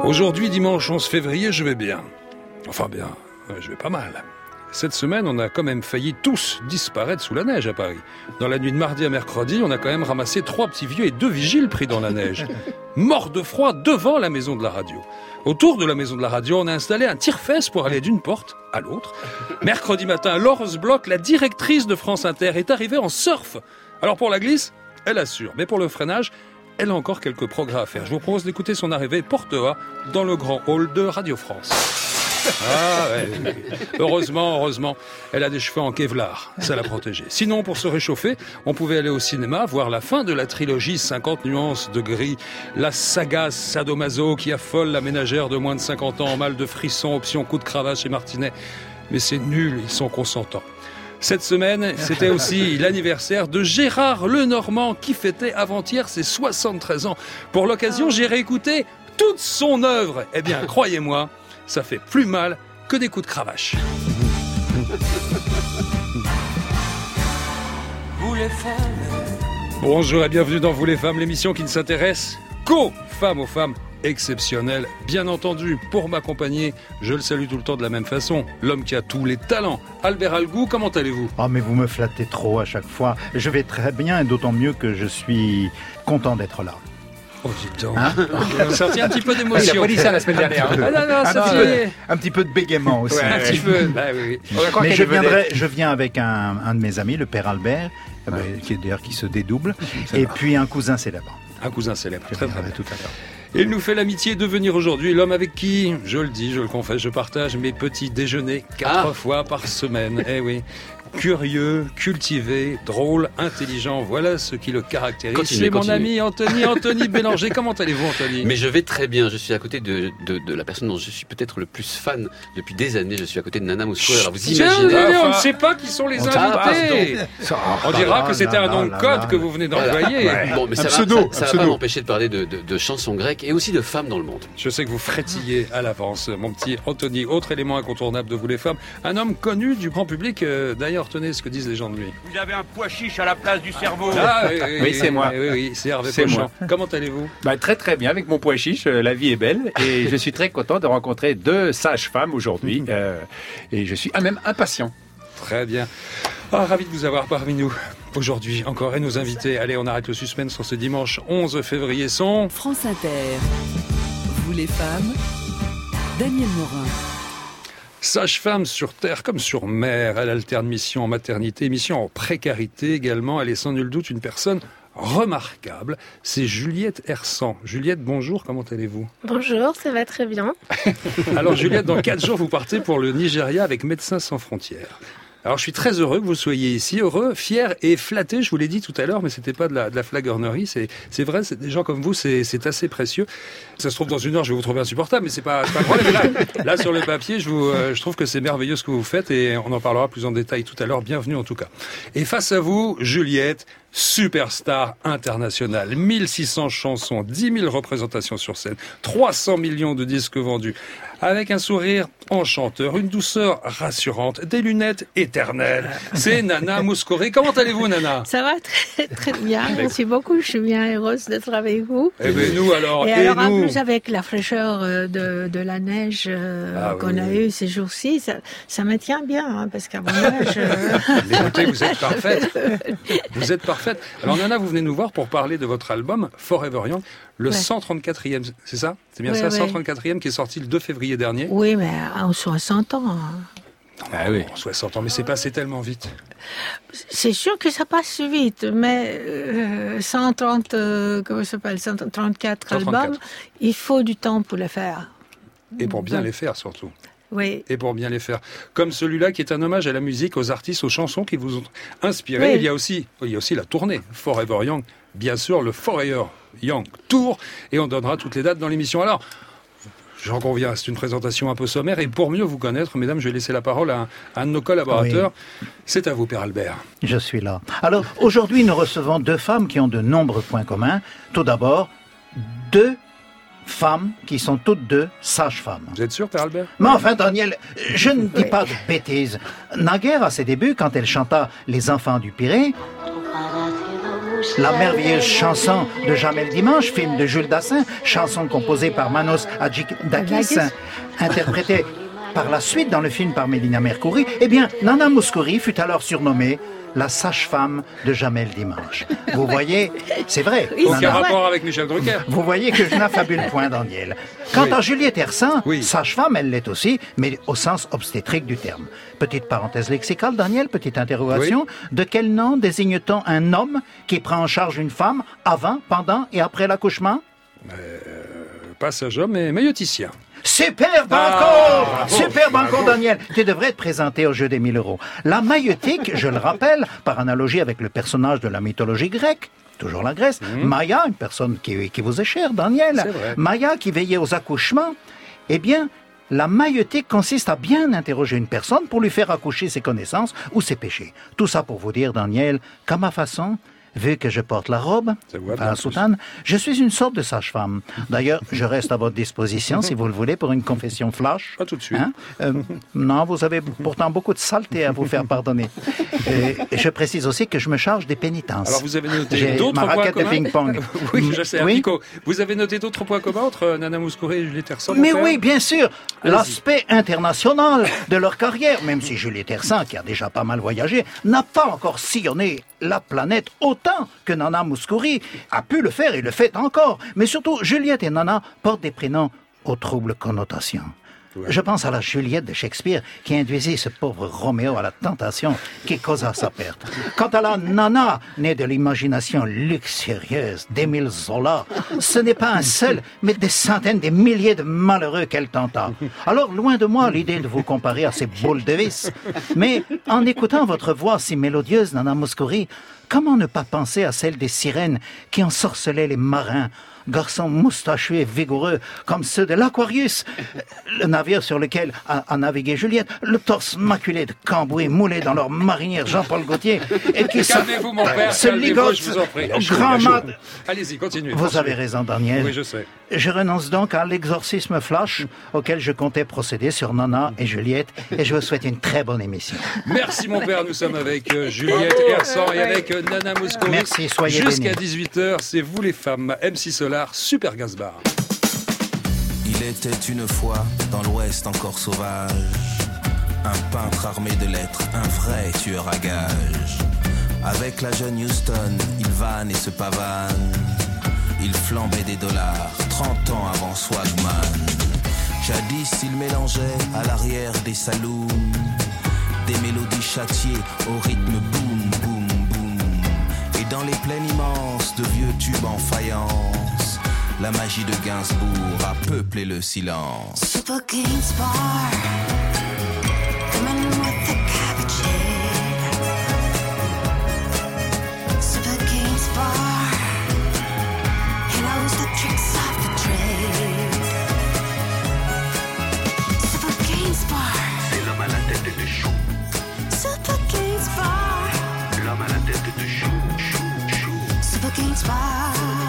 Aujourd'hui, dimanche 11 février, je vais bien. Enfin bien, je vais pas mal. Cette semaine, on a quand même failli tous disparaître sous la neige à Paris. Dans la nuit de mardi à mercredi, on a quand même ramassé 3 petits vieux et 2 vigiles pris dans la neige. Morts de froid devant la maison de la radio. Autour de la maison de la radio, on a installé un tire-fesse pour aller d'une porte à l'autre. Mercredi matin, Laurence Bloch, la directrice de France Inter, est arrivée en surf. Alors pour la glisse, elle assure. Mais pour le freinage, elle a encore quelques progrès à faire. Je vous propose d'écouter son arrivée porte A dans le grand hall de Radio France. Ah ouais. Heureusement, elle a des cheveux en Kevlar, ça l'a protégée. Sinon, pour se réchauffer, on pouvait aller au cinéma, voir la fin de la trilogie 50 nuances de gris, la saga sadomaso qui affole la ménagère de moins de 50 ans en mal de frissons, option coup de cravache chez Martinet. Mais c'est nul, ils sont consentants. Cette semaine, c'était aussi l'anniversaire de Gérard Lenormand qui fêtait avant-hier ses 73 ans. Pour l'occasion, j'ai réécouté toute son œuvre. Eh bien, croyez-moi, ça fait plus mal que des coups de cravache. Vous les femmes. Bonjour et bienvenue dans Vous les femmes, l'émission qui ne s'intéresse qu'aux femmes exceptionnelles. Bien entendu, pour m'accompagner, je le salue tout le temps de la même façon, l'homme qui a tous les talents. Albert Algou, comment allez-vous ? Oh mais vous me flattez trop à chaque fois. Je vais très bien et d'autant mieux que je suis content d'être là. Oh, dis donc. Vous avez sorti un petit peu d'émotion. Il n'a pas dit ça la semaine dernière. Un petit peu de bégaiement aussi. Ouais, un petit peu. Bah, oui. Mais je viens avec un de mes amis, le père Albert, qui se dédouble, et puis un cousin célèbre. Un cousin célèbre, très bien. Tout à l'heure. Il nous fait l'amitié de venir aujourd'hui, l'homme avec qui, je le dis, je le confesse, je partage mes petits déjeuners 4 fois par semaine. Eh oui. Curieux, cultivé, drôle, intelligent, voilà ce qui le caractérise. C'est mon ami Anthony Bélanger. Comment allez-vous, Anthony ? Mais je vais très bien, je suis à côté de la personne dont je suis peut-être le plus fan depuis des années, je suis à côté de Nana Mouskouri. Alors vous imaginez... On ne sait pas qui sont les invités. On dira que c'était un nom de code que vous venez d'employer. Bon, mais ça va pas m'empêcher de parler de chansons grecques et aussi de femmes dans le monde. Je sais que vous frétillez à l'avance, mon petit Anthony. Autre élément incontournable de Vous les femmes, un homme connu du grand public, d'ailleurs, tenez ce que disent les gens de lui. Vous avez un pois chiche à la place du cerveau. Ah oui, c'est moi. Oui, c'est Hervé Pochon. Comment allez-vous ? Très très bien avec mon pois chiche, la vie est belle et je suis très content de rencontrer 2 sages-femmes aujourd'hui et je suis même impatient. Très bien. Ravi de vous avoir parmi nous aujourd'hui encore et nos invités. Allez, on arrête le suspense sur ce dimanche 11 février sont... France Inter. Vous les femmes, Daniel Morin. Sage-femme sur terre comme sur mer, elle alterne mission en maternité, mission en précarité également. Elle est sans nul doute une personne remarquable. C'est Juliette Hersan. Juliette, bonjour, comment allez-vous ? Bonjour, ça va très bien. Alors Juliette, dans 4 jours, vous partez pour le Nigeria avec Médecins sans frontières. Alors je suis très heureux que vous soyez ici, heureux, fier et flatté, je vous l'ai dit tout à l'heure, mais c'était pas de la flagornerie, c'est vrai, c'est des gens comme vous, c'est assez précieux. Ça se trouve dans 1 heure, je vais vous trouver insupportable, mais c'est pas un problème. Là sur le papier, je trouve que c'est merveilleux ce que vous faites et on en parlera plus en détail tout à l'heure, bienvenue en tout cas. Et face à vous, Juliette, superstar internationale, 1600 chansons, 10 000 représentations sur scène, 300 millions de disques vendus, avec un sourire enchanteur, une douceur rassurante, des lunettes éternelles. C'est Nana Mouskouri. Comment allez-vous, Nana ? Ça va très très bien, merci beaucoup, je suis bien heureuse d'être avec vous. Et bien nous alors, en plus avec la fraîcheur de la neige qu'on a eue ces jours-ci, ça me tient bien, parce qu'à mon âge... Écoutez, vous êtes parfaite. Vous êtes parfaite. Alors Nana, vous venez nous voir pour parler de votre album Forever Young, le 134e, c'est ça ? C'est bien ça, 134e qui est sorti le 2 février dernier. Oui, mais en 60 ans. Ah oui. 60 ans, mais c'est passé tellement vite. C'est sûr que ça passe vite, mais 134 albums, il faut du temps pour le faire. Et pour bien les faire surtout. Oui. Et pour bien les faire. Comme celui-là qui est un hommage à la musique, aux artistes, aux chansons qui vous ont inspiré. Oui. Il y a aussi la tournée Forever Young, bien sûr, le Forever Young Tour, et on donnera toutes les dates dans l'émission. Alors, j'en conviens, c'est une présentation un peu sommaire, et pour mieux vous connaître, mesdames, je vais laisser la parole à un de nos collaborateurs. Oui. C'est à vous, Père Albert. Je suis là. Alors, aujourd'hui, nous recevons 2 femmes qui ont de nombreux points communs. Tout d'abord, 2 femmes qui sont toutes 2 sages-femmes. Vous êtes sûr, Père Albert ? Mais enfin, Daniel, je ne dis pas de bêtises. Naguère, à ses débuts, quand elle chanta « Les enfants du Pirée », La merveilleuse chanson de Jamel Dimanche, film de Jules Dassin, chanson composée par Manos Hadjidakis, interprétée par la suite dans le film par Mélina Mercouri. Eh bien, Nana Mouskouri fut alors surnommée la sage-femme de Jamel Dimanche. Vous voyez, c'est vrai. Aucun rapport avec Michel Drucker. Vous voyez que je n'affabule point, Daniel. Quant à Juliette Hersan, sage-femme, elle l'est aussi, mais au sens obstétrique du terme. Petite parenthèse lexicale, Daniel, petite interrogation. De quel nom désigne-t-on un homme qui prend en charge une femme avant, pendant et après l'accouchement? Pas sage-homme, mais mailloticien. Super banco! Super banco, Daniel. Tu devrais te présenter au jeu des 1000 euros. La maïeutique, je le rappelle, par analogie avec le personnage de la mythologie grecque, toujours la Grèce, Maïa, une personne qui vous est chère, Daniel. Maïa qui veillait aux accouchements. Eh bien, la maïeutique consiste à bien interroger une personne pour lui faire accoucher ses connaissances ou ses péchés. Tout ça pour vous dire, Daniel, qu'à ma façon, vu que je porte la robe, la soutane, je suis une sorte de sage-femme. D'ailleurs, je reste à votre disposition, si vous le voulez, pour une confession flash. Pas tout de suite. Non, vous avez pourtant beaucoup de saleté à vous faire pardonner. Et je précise aussi que je me charge des pénitences. Alors, vous avez noté d'autres points communs? De ping-pong. Oui, je sais, Pico. Vous avez noté d'autres points communs entre Nana Mouskouri et Juliette Hersan? Mais oui, bien sûr. L'aspect international de leur carrière, même si Juliette Hersan, qui a déjà pas mal voyagé, n'a pas encore sillonné la planète autant que Nana Mouskouri a pu le faire et le fait encore. Mais surtout, Juliette et Nana portent des prénoms aux troubles connotations. Je pense à la Juliette de Shakespeare qui induisit ce pauvre Roméo à la tentation qui causa sa perte. Quant à la Nana, née de l'imagination luxurieuse d'Émile Zola, ce n'est pas un seul, mais des centaines, des milliers de malheureux qu'elle tenta. Alors, loin de moi l'idée de vous comparer à ces boules de vis, mais en écoutant votre voix si mélodieuse, Nana Mouskouri, comment ne pas penser à celle des sirènes qui ensorcelaient les marins, garçons moustachus et vigoureux comme ceux de l'Aquarius, le navire sur lequel a navigué Juliette, le torse maculé de cambouis moulé dans leur marinière Jean-Paul Gaultier, et qui calmez-vous, mon père, se ligote je vous en prie. grand mat. Allez-y, continuez. Vous avez raison, Daniel. Oui, je sais. Je renonce donc à l'exorcisme flash auquel je comptais procéder sur Nana et Juliette, et je vous souhaite une très bonne émission. Merci, mon père. Nous sommes avec Juliette Hersan et avec Nana Mouskouri. Merci, soyez jusqu'à 18h, c'est vous les femmes. MC Solar, Super Gainsbourg. Il était une fois dans l'Ouest encore sauvage, un peintre armé de lettres, un vrai tueur à gages. Avec la jeune Houston, il vanne et se pavane. Il flambait des dollars, 30 ans avant Swagman. Jadis, il mélangeait à l'arrière des saloons des mélodies châtiées au rythme boum, boum, boum. Et dans les plaines immenses de vieux tubes en faïence, la magie de Gainsbourg a peuplé le silence. Super Gainsbourg, the man with the cabbage head. Super Gainsbourg, he knows the tricks of the trade. Super Gainsbourg, c'est l'homme à la tête de chou. Super Gainsbourg, l'homme à la tête de chou, chou, chou. Super Gainsbourg.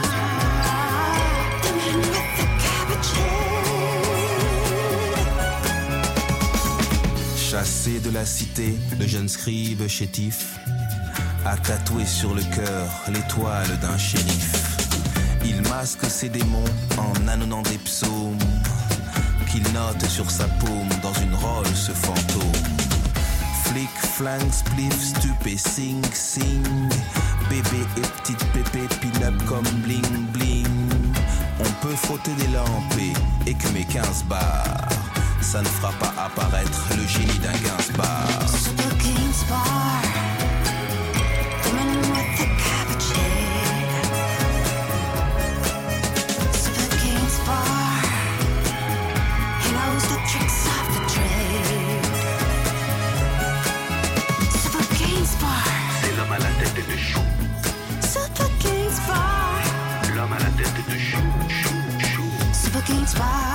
Chassé de la cité, le jeune scribe chétif a tatoué sur le cœur l'étoile d'un shérif. Il masque ses démons en annonnant des psaumes qu'il note sur sa paume dans une Rolls fantôme. Flic, flang, spliff, stup et sing, sing. Bébé et petite pépé, pin-up comme bling, bling. On peut frotter des lampes et écumer 15 bars. Ça ne fera pas apparaître le génie d'un Gainsbourg. Super Gainsbourg, the man with the cabbage head. Super Gainsbourg, he knows the tricks of the trade. Super Gainsbourg, c'est l'homme à la tête de chou. Super Gainsbourg, l'homme à la tête de chou, chou, chou. Super Gainsbourg.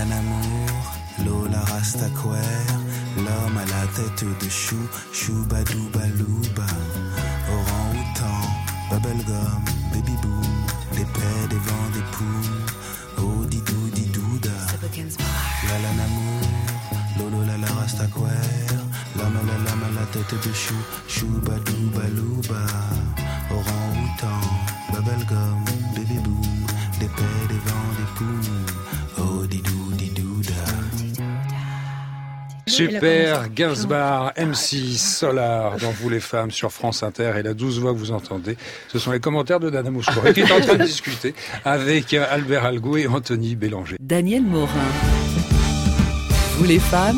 L'amour, Lola Rastaquaire, l'homme à la tête de chou, choubadoubalouba, orang-outan, bubblegum, baby boom, des paix, des vents, des poules, oh didou didouda. L'amour, Lolo la Rastaquaire, l'homme à la tête de chou, choubadoubalouba, orang-outan, bubblegum, baby boom, des paix, des vents, des poules, oh didou didouda. Super, Gainsbourg, M6, Solar, dans Vous les femmes, sur France Inter, et la 12 voix que vous entendez, ce sont les commentaires de Nana Mouskouri qui est en train de discuter avec Albert Algo et Anthony Bélanger. Daniel Morin. Vous les femmes,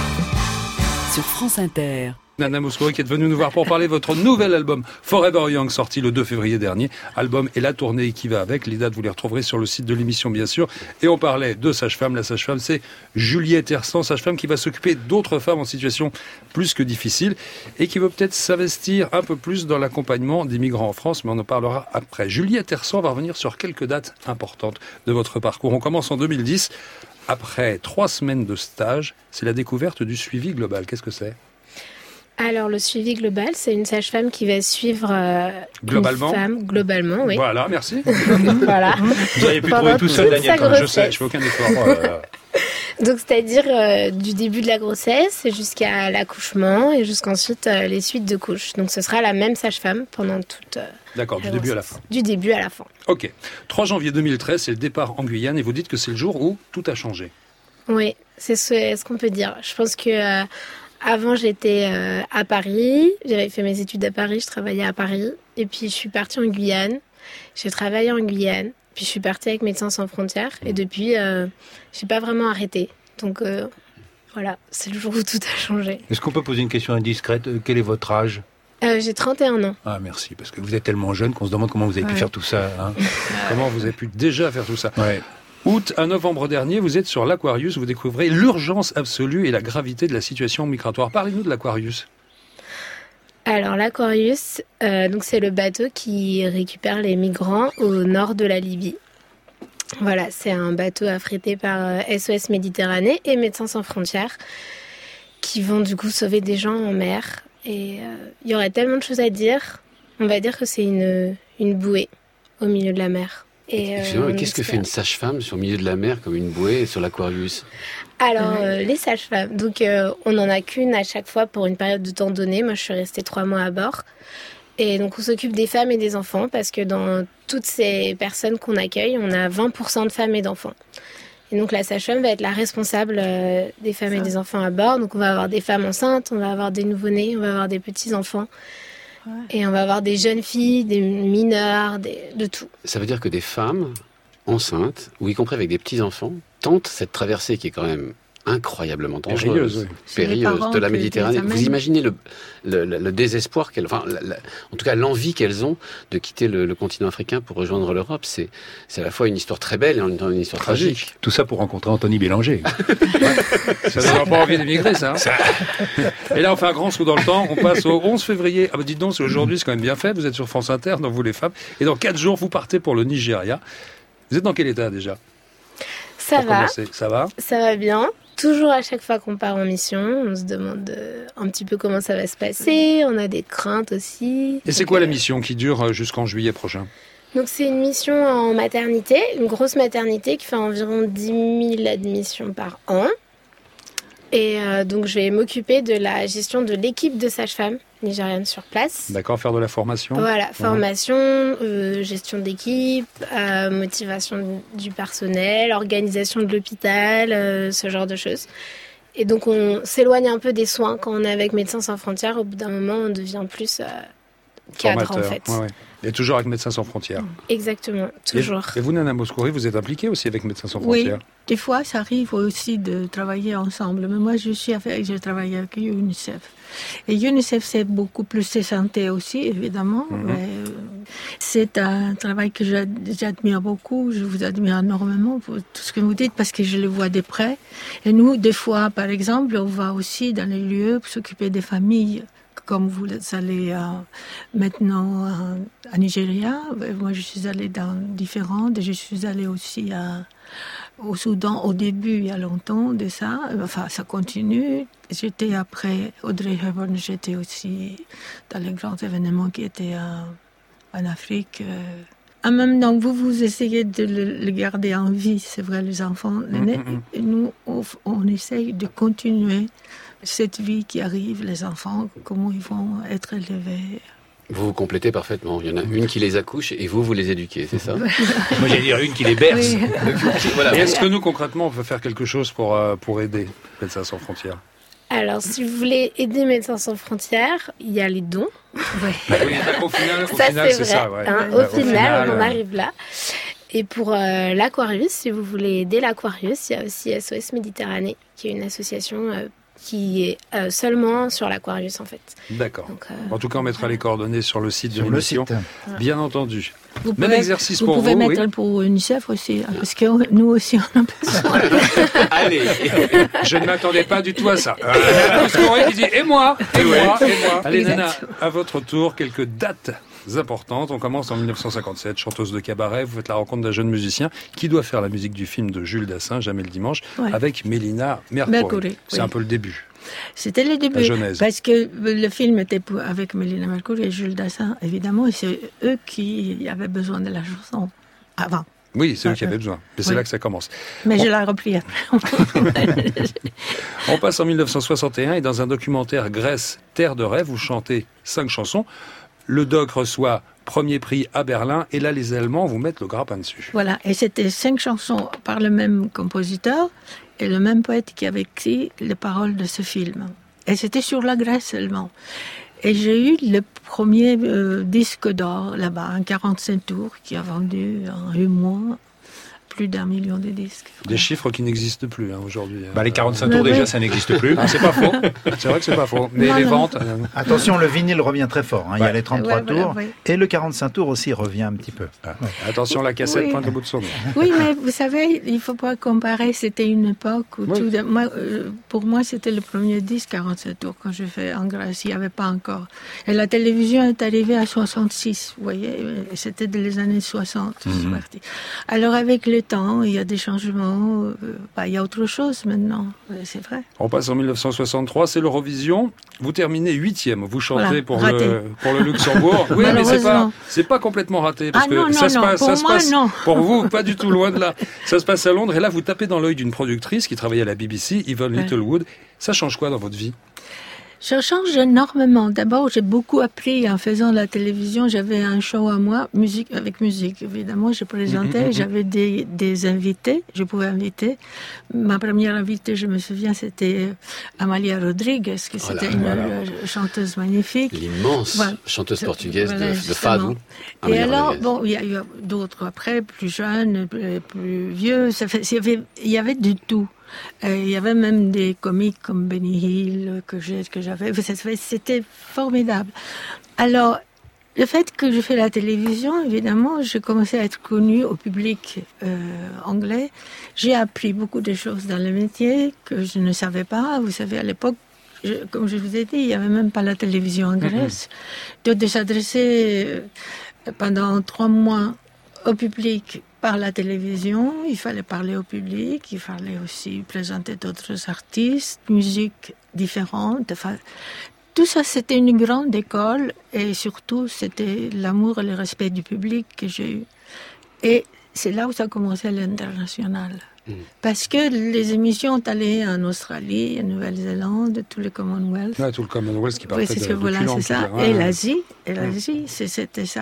sur France Inter. Nana Mouskouri qui est venue nous voir pour parler de votre nouvel album Forever Young, sorti le 2 février dernier. Album et la tournée qui va avec. Les dates, vous les retrouverez sur le site de l'émission, bien sûr. Et on parlait de sage-femme. La sage-femme, c'est Juliette Hersan, sage-femme qui va s'occuper d'autres femmes en situation plus que difficile et qui veut peut-être s'investir un peu plus dans l'accompagnement des migrants en France, mais on en parlera après. Juliette Hersan va revenir sur quelques dates importantes de votre parcours. On commence en 2010. Après 3 semaines de stage, c'est la découverte du suivi global. Qu'est-ce que c'est ? Alors, le suivi global, c'est une sage-femme qui va suivre globalement. Une femme, globalement, oui. Voilà, merci. Voilà. Vous avez pu trouver tout seul, Daniel. Je sais, je fais aucun effort. Donc, c'est-à-dire du début de la grossesse jusqu'à l'accouchement et jusqu'ensuite les suites de couches. Donc, ce sera la même sage-femme pendant toute D'accord, du début à la fin. Du début à la fin. Ok. 3 janvier 2013, c'est le départ en Guyane et vous dites que c'est le jour où tout a changé. Oui, c'est ce qu'on peut dire. Je pense que... Avant, j'étais à Paris. J'avais fait mes études à Paris. Je travaillais à Paris. Et puis, je suis partie en Guyane. J'ai travaillé en Guyane. Puis, je suis partie avec Médecins sans frontières. Et depuis, j'ai pas vraiment arrêté. Donc, voilà, c'est le jour où tout a changé. Est-ce qu'on peut poser une question indiscrète ? Quel est votre âge ? J'ai 31 ans. Ah, merci. Parce que vous êtes tellement jeune qu'on se demande comment vous avez pu faire tout ça. Hein. Comment vous avez pu déjà faire tout ça ? Ouais. Août à novembre dernier, vous êtes sur l'Aquarius, vous découvrez l'urgence absolue et la gravité de la situation migratoire. Parlez-nous de l'Aquarius. Alors l'Aquarius, donc c'est le bateau qui récupère les migrants au nord de la Libye. Voilà, c'est un bateau affrété par SOS Méditerranée et Médecins sans frontières qui vont du coup sauver des gens en mer. Et il y aurait tellement de choses à dire. On va dire que c'est une bouée au milieu de la mer. Excusez-moi, mais qu'est-ce que fait une sage-femme sur le milieu de la mer comme une bouée sur l'Aquarius ? Alors, les sages-femmes, donc on n'en a qu'une à chaque fois pour une période de temps donnée. Moi, je suis restée 3 mois à bord. Et donc, on s'occupe des femmes et des enfants parce que dans toutes ces personnes qu'on accueille, on a 20% de femmes et d'enfants. Et donc, la sage-femme va être la responsable des femmes et des enfants à bord. Donc, on va avoir des femmes enceintes, on va avoir des nouveau-nés, on va avoir des petits-enfants. Et on va avoir des jeunes filles, des mineurs, de tout. Ça veut dire que des femmes enceintes, ou y compris avec des petits-enfants, tentent cette traversée qui est quand même incroyablement dangereuse, périlleuse de la Méditerranée. Vous imaginez le désespoir qu'elles... Enfin, en tout cas, l'envie qu'elles ont de quitter le continent africain pour rejoindre l'Europe. C'est à la fois une histoire très belle et en même temps une histoire tragique. Tout ça pour rencontrer Anthony Bélanger. Ça ne donne pas envie d'émigrer, ça. Et là, on fait un grand saut dans le temps. On passe au 11 février. Ah bah dites donc, c'est aujourd'hui, c'est quand même bien fait. Vous êtes sur France Inter, dans Vous les femmes. Et dans 4 jours, vous partez pour le Nigeria. Vous êtes dans quel état déjà ? Ça va. Ça va ? Ça va bien. Toujours à chaque fois qu'on part en mission, on se demande un petit peu comment ça va se passer. On a des craintes aussi. Et c'est quoi la mission qui dure jusqu'en juillet prochain ? Donc c'est une mission en maternité, une grosse maternité qui fait environ 10 000 admissions par an. Et donc je vais m'occuper de la gestion de l'équipe de sages-femmes nigérianes sur place. D'accord, faire de la formation. Voilà, formation, gestion d'équipe, motivation du personnel, organisation de l'hôpital, ce genre de choses. Et donc on s'éloigne un peu des soins quand on est avec Médecins sans frontières. Au bout d'un moment, on devient plus cadre formateur, en fait. Ouais. Et toujours avec Médecins sans frontières. Exactement, toujours. Et vous, Nana Mouskouri, vous êtes impliquée aussi avec Médecins sans frontières ? Oui, des fois, ça arrive aussi de travailler ensemble. Mais moi, je travaille avec UNICEF. Et UNICEF, c'est beaucoup plus de santé aussi, évidemment. Mais c'est un travail que j'admire beaucoup. Je vous admire énormément pour tout ce que vous dites parce que je le vois de près. Et nous, des fois, par exemple, on va aussi dans les lieux pour s'occuper des familles. Comme vous allez maintenant à Nigeria, moi je suis allée dans différentes, et je suis allée aussi au Soudan au début, il y a longtemps de ça. Enfin, ça continue. J'étais après Audrey Hepburn, j'étais aussi dans les grands événements qui étaient en Afrique. En même temps, vous essayez de le garder en vie, c'est vrai, les enfants. Et nous, on essaye de continuer cette vie qui arrive, les enfants, comment ils vont être élevés. Vous vous complétez parfaitement. Il y en a une qui les accouche et vous les éduquez, c'est ça? Moi, j'allais dire une qui les berce. Oui. Voilà. Et est-ce que nous, concrètement, on peut faire quelque chose pour aider Médecins sans frontières? Alors, si vous voulez aider Médecins sans frontières, il y a les dons. Oui, au final, C'est c'est vrai. ça. Ouais. Au final, on arrive là. Et pour l'Aquarius, si vous voulez aider l'Aquarius, il y a aussi SOS Méditerranée, qui est une association qui est seulement sur l'Aquarius, en fait. D'accord. Donc, en tout cas, on mettra les coordonnées sur le site de Sur le l'émission. site. Bien entendu. Vous Même pouvez- exercice vous pour pouvez vous. mettre Oui. pour UNICEF aussi, hein, parce que nous aussi, on a besoin. Allez. Je ne m'attendais pas du tout à ça. Parce qu'on dit, et moi, et moi, et moi. Allez, Exact. Nana, à votre tour, quelques dates importantes. On commence en 1957, chanteuse de cabaret. Vous faites la rencontre d'un jeune musicien qui doit faire la musique du film de Jules Dassin, Jamais le dimanche, Ouais. avec Mélina Mercouri. Mercouri, C'est oui. un peu le début. C'était le début. La genèse. Parce que le film était avec Mélina Mercouri et Jules Dassin, évidemment, et c'est eux qui avaient besoin de la chanson avant. Oui, c'est eux qui avaient besoin. Et c'est Oui. là que ça commence. Mais je l'ai repris après. On passe en 1961 et dans un documentaire Grèce, Terre de rêve, vous chantez 5 chansons. Le doc reçoit premier prix à Berlin et là, les Allemands vous mettent le grappin dessus. Voilà, et c'était 5 chansons par le même compositeur et le même poète qui avait écrit les paroles de ce film. Et c'était sur la Grèce seulement. Et j'ai eu le premier disque d'or là-bas, un 45 tours, qui a vendu en 8 mois plus d'1 million de disques. Des chiffres qui n'existent plus aujourd'hui. Les 45 tours, Oui. déjà, ça n'existe plus. Ah, c'est pas faux. C'est vrai que c'est pas faux. Mais Non, les non. ventes. Attention, le vinyle revient très fort. Il y a les 33 Ouais, voilà, tours. ouais. Et le 45 tours aussi revient un petit peu. Attention, la cassette Oui. pointe au bout de son nez. Oui, mais vous savez, il ne faut pas comparer. C'était une époque où Oui. pour moi, c'était le premier disque 47 tours quand je fais en Grèce. Il n'y avait pas encore. Et la télévision est arrivée à 66, vous voyez. Et c'était les années 60. C'est parti. Alors, avec le temps, il y a des changements. Il y a autre chose maintenant. C'est vrai. On passe en 1963, c'est l'Eurovision. Vous terminez 8e. Vous chantez Voilà, pour raté. le Luxembourg. Oui, mais Malheureusement. c'est pas complètement raté. Parce Ah que non, ça non, se non. passe, Pour ça se moi, passe. non. Pour vous, pas du tout loin de là. Ça se passe à Londres et là, vous tapez dans l'œil d'une productrice qui travaillait à la BBC, Yvonne Ouais. Littlewood. Ça change quoi dans votre vie? Je change énormément. D'abord, j'ai beaucoup appris en faisant la télévision. J'avais un show à moi, musique avec musique. Évidemment, je présentais. J'avais des invités. Je pouvais inviter. Ma première invitée, je me souviens, c'était Amalia Rodrigues, qui Voilà, c'était une voilà. chanteuse magnifique. L'immense Voilà. chanteuse portugaise Voilà, de justement. Fado. Et Amélie alors, Rodrigues. bon, il y a eu d'autres après, plus jeunes, plus vieux. Il y avait du tout. Il y avait même des comiques comme Benny Hill que j'avais. C'était formidable. Alors, le fait que je fais la télévision, évidemment, j'ai commencé à être connue au public anglais. J'ai appris beaucoup de choses dans le métier que je ne savais pas. Vous savez, à l'époque, comme je vous ai dit, il n'y avait même pas la télévision en Grèce. Donc, de s'adresser pendant 3 mois au public par la télévision, il fallait parler au public, il fallait aussi présenter d'autres artistes, musique différente. Enfin, tout ça, c'était une grande école et surtout, c'était l'amour et le respect du public que j'ai eu. Et c'est là où ça a commencé l'international. Parce que les émissions ont allé en Australie, en Nouvelle-Zélande, tous les Commonwealth. Ouais, tout le Commonwealth qui partait Oui, c'est de voilà, depuis c'est ça. l'Empire. Et Ouais. l'Asie, c'était ça.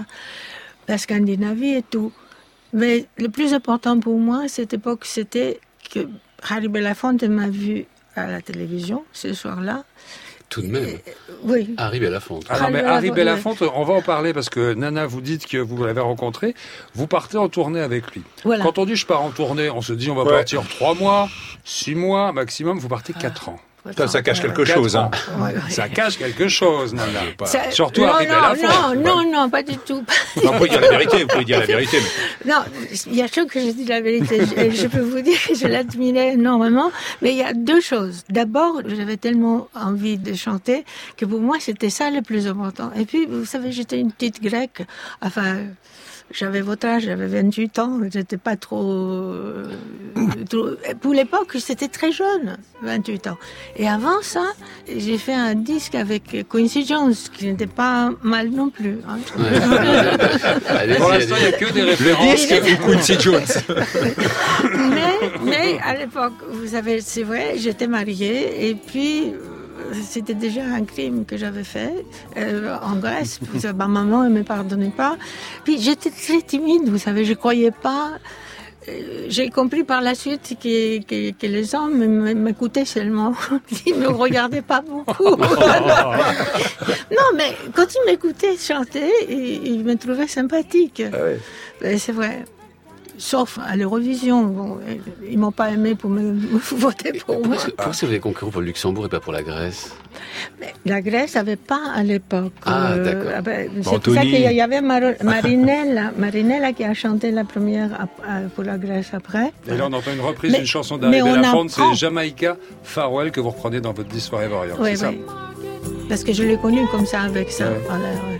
La Scandinavie et tout. Mais le plus important pour moi à cette époque, c'était que Harry Belafonte m'a vu à la télévision ce soir-là. Tout de même. Oui. Harry Belafonte. Alors, mais Harry Belafonte, Belafonte, on va en parler parce que Nana, vous dites que vous l'avez rencontré. Vous partez en tournée avec lui. Voilà. Quand on dit je pars en tournée, on se dit on va partir 3 mois, 6 mois maximum. Vous partez 4 ans. Ça cache quelque Quatre chose. Hein. ans. Ça cache quelque chose, Nana. Ça- Surtout non, Harry Belafonte. non, pas du tout. Vous pouvez dire la vérité, vous pouvez dire la vérité. Mais... Non, il y a chose que je dis la vérité. Je peux vous dire que je l'admirais énormément. Mais il y a 2 choses. D'abord, j'avais tellement envie de chanter que pour moi, c'était ça le plus important. Et puis, vous savez, j'étais une petite grecque. Enfin, J'avais votre âge, j'avais 28 ans, j'étais pas trop... Pour l'époque, c'était très jeune, 28 ans. Et avant ça, j'ai fait un disque avec Quincy Jones, qui n'était pas mal non plus. Hein. Ouais. Pour l'instant, il n'y a que des références. Le disque avec Quincy Jones. mais à l'époque, vous savez, c'est vrai, j'étais mariée, et puis... C'était déjà un crime que j'avais fait en Grèce. Ma maman ne me pardonnait pas. Puis j'étais très timide, vous savez, je ne croyais pas. J'ai compris par la suite que les hommes m'écoutaient seulement. Ils ne me regardaient pas beaucoup. Non, mais quand ils m'écoutaient chanter, ils me trouvaient sympathique. Ah ouais. C'est vrai. Sauf à l'Eurovision. Bon, ils ne m'ont pas aimé pour me voter pour moi. Pourquoi vous avez concouru pour le Luxembourg et pas pour la Grèce? Mais la Grèce n'avait pas à l'époque. Ah, d'accord. C'est pour ça qu'il y avait Marinella qui a chanté la première pour la Grèce après. Et là, on entend une reprise d'une chanson d'Harry Belafonte, c'est Jamaica Farewell que vous reprenez dans votre disque Forever Young. Oui, c'est oui. Ça? Parce que je l'ai connu comme ça, avec ça. Ouais. Voilà, ouais.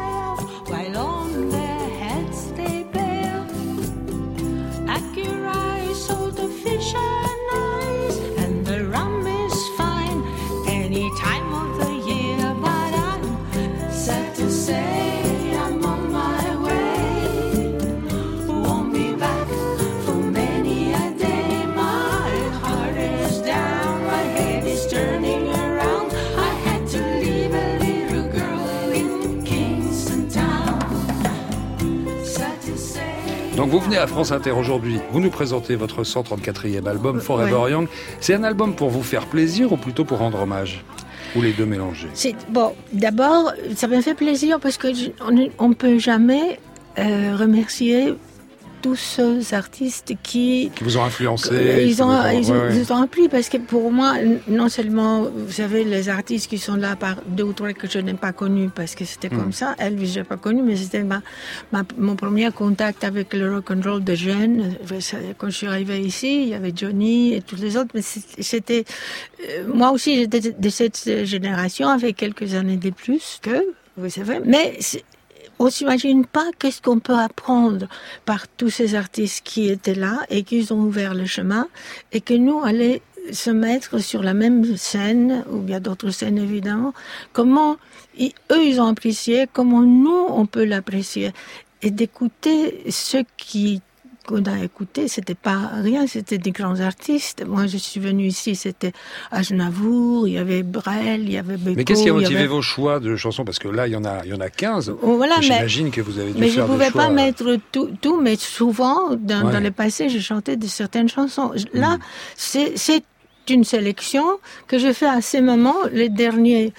Donc vous venez à France Inter aujourd'hui, vous nous présentez votre 134e album Forever Young. C'est un album pour vous faire plaisir ou plutôt pour rendre hommage? Ou les deux mélangés? Bon, d'abord, ça me fait plaisir parce qu'on ne peut jamais remercier tous ces artistes qui vous ont influencé. Ils ont appris parce que pour moi, non seulement, vous savez, les artistes qui sont là par 2 ou 3 que je n'ai pas connus parce que c'était comme ça. Elvis, je n'ai pas connu, mais c'était mon premier contact avec le rock and roll de jeune. Quand je suis arrivée ici, il y avait Johnny et tous les autres, mais c'était moi aussi, j'étais de cette génération avec quelques années de plus que, vous savez, mais on ne s'imagine pas qu'est-ce qu'on peut apprendre par tous ces artistes qui étaient là et qui ont ouvert le chemin et que nous, aller se mettre sur la même scène, ou il y a d'autres scènes évidemment, comment eux, ils ont apprécié, comment nous, on peut l'apprécier. Et d'écouter ceux qu'on a écouté, c'était pas rien, c'était des grands artistes. Moi, je suis venue ici, c'était Aznavour, il y avait Brel, il y avait Beko. Mais qu'est-ce qui a motivé vos choix de chansons? Parce que là, il y en a 15. Voilà, j'imagine que vous avez dû faire des choix. Mais je ne pouvais pas mettre tout, mais souvent, dans le passé, j'ai chanté de certaines chansons. Là, c'est une sélection que je fais à ces moments, les derniers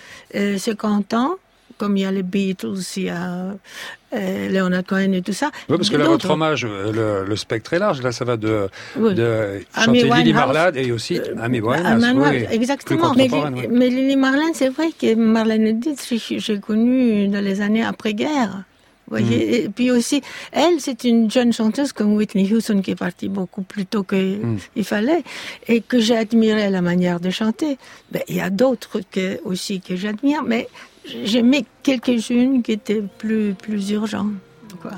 50 ans, comme il y a les Beatles, il y a Leonard Cohen et tout ça. Oui, parce que là, votre hommage, le spectre est large. Là, ça va de chanter Lily Marlene et aussi Amy Winehouse. Oui, exactement. Mais Lily Marlene, c'est vrai que Marlene Dietrich, j'ai connu dans les années après-guerre. Voyez, et puis aussi, elle, c'est une jeune chanteuse comme Whitney Houston qui est partie beaucoup plus tôt qu'il fallait et que j'ai admiré la manière de chanter. Ben, il y a d'autres aussi que j'admire, mais j'aimais quelques-unes qui étaient plus urgentes. Quoi.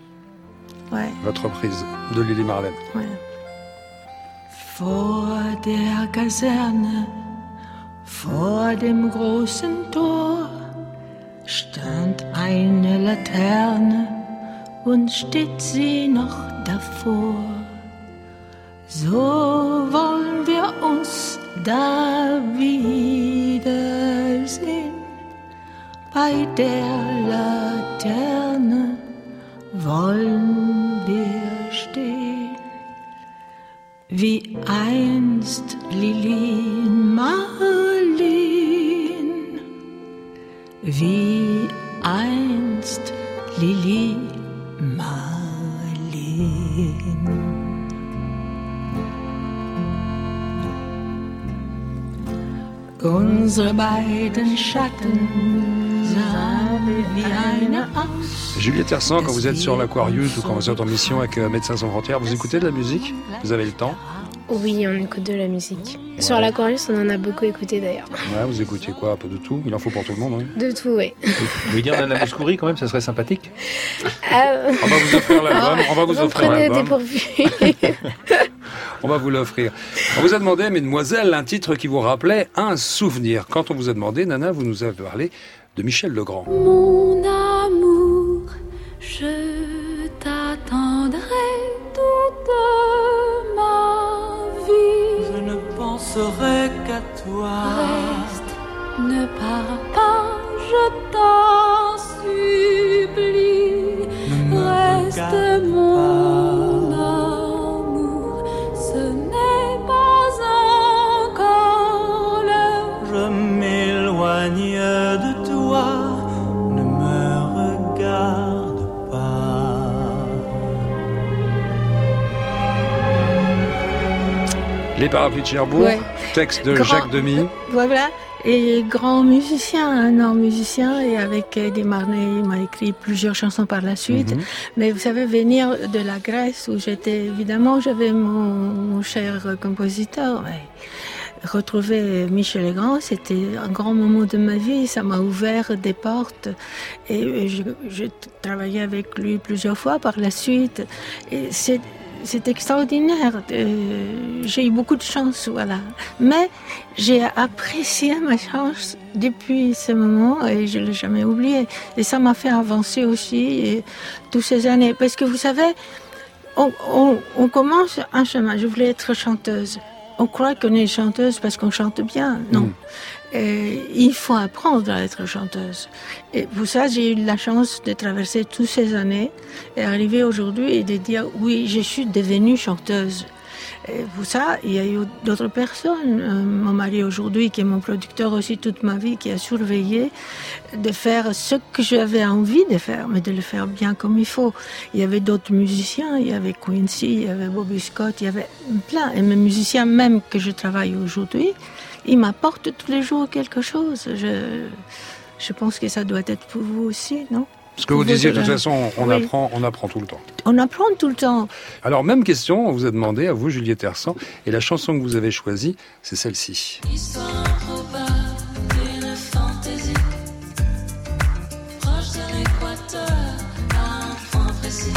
Ouais. Votre reprise de Lily Marlene. Ouais. Vor der Kaserne, vor dem großen Tor, stand eine Laterne und steht sie noch davor. So wollen wir uns da wiedersehen. Bei der Laterne wollen wir stehen, wie einst Lili Marleen, wie einst Lili Marleen. Unsere beiden Schatten sahen wie eine aus. Juliette Tersan, quand vous êtes sur l'Aquarius ou quand vous êtes en mission avec Médecins sans frontières, vous écoutez de la musique? Vous avez le temps? Oui, on écoute de la musique. Ouais. Sur l'Aquarius, on en a beaucoup écouté d'ailleurs. Ouais, vous écoutiez quoi? Un peu de tout? Il en faut pour tout le monde, oui. De tout, oui. Vous voulez dire Nana Mouskouri quand même, ça serait sympathique? On va vous offrir l'album. On va vous offrir l'album. On va vous l'offrir. On vous a demandé, mesdemoiselles, un titre qui vous rappelait un souvenir. Quand on vous a demandé, Nana, vous nous avez parlé de Michel Legrand. Mon amour, je t'attendrai toute ma vie. Je ne penserai qu'à toi. Reste, ne pars pas, je t'en supplie. Reste mon amour, ce n'est pas encore l'heure. Je m'éloigne de toi, ne me regarde pas. Les Parapluies de Cherbourg, ouais. Texte de Jacques Demy. Voilà, et grand musicien, un énorme musicien, et avec Eddie Marnay, il m'a écrit plusieurs chansons par la suite. Mais vous savez, venir de la Grèce, où j'avais mon cher compositeur, mais retrouver Michel Legrand, c'était un grand moment de ma vie, ça m'a ouvert des portes, et je travaillais avec lui plusieurs fois par la suite, et c'est extraordinaire. J'ai eu beaucoup de chance, voilà. Mais j'ai apprécié ma chance depuis ce moment et je ne l'ai jamais oublié. Et ça m'a fait avancer aussi et toutes ces années. Parce que vous savez, on commence un chemin. Je voulais être chanteuse. On croit qu'on est chanteuse parce qu'on chante bien. Non. Et il faut apprendre à être chanteuse. Et pour ça, j'ai eu la chance de traverser toutes ces années et arriver aujourd'hui et de dire oui, je suis devenue chanteuse. Et pour ça, il y a eu d'autres personnes. Mon mari aujourd'hui, qui est mon producteur aussi toute ma vie, qui a surveillé de faire ce que j'avais envie de faire, mais de le faire bien comme il faut. Il y avait d'autres musiciens, il y avait Quincy, il y avait Bobby Scott, il y avait plein. Et mes musiciens, même que je travaille aujourd'hui, ils m'apportent tous les jours quelque chose. Je pense que ça doit être pour vous aussi, non? Ce que vous disiez, de toute façon, on apprend tout le temps. On apprend tout le temps. Alors, même question, on vous a demandé, à vous, Juliette Hersan, et la chanson que vous avez choisie, c'est celle-ci. Histoire improbable d'une fantaisie, proche de l'équateur, à un point précis.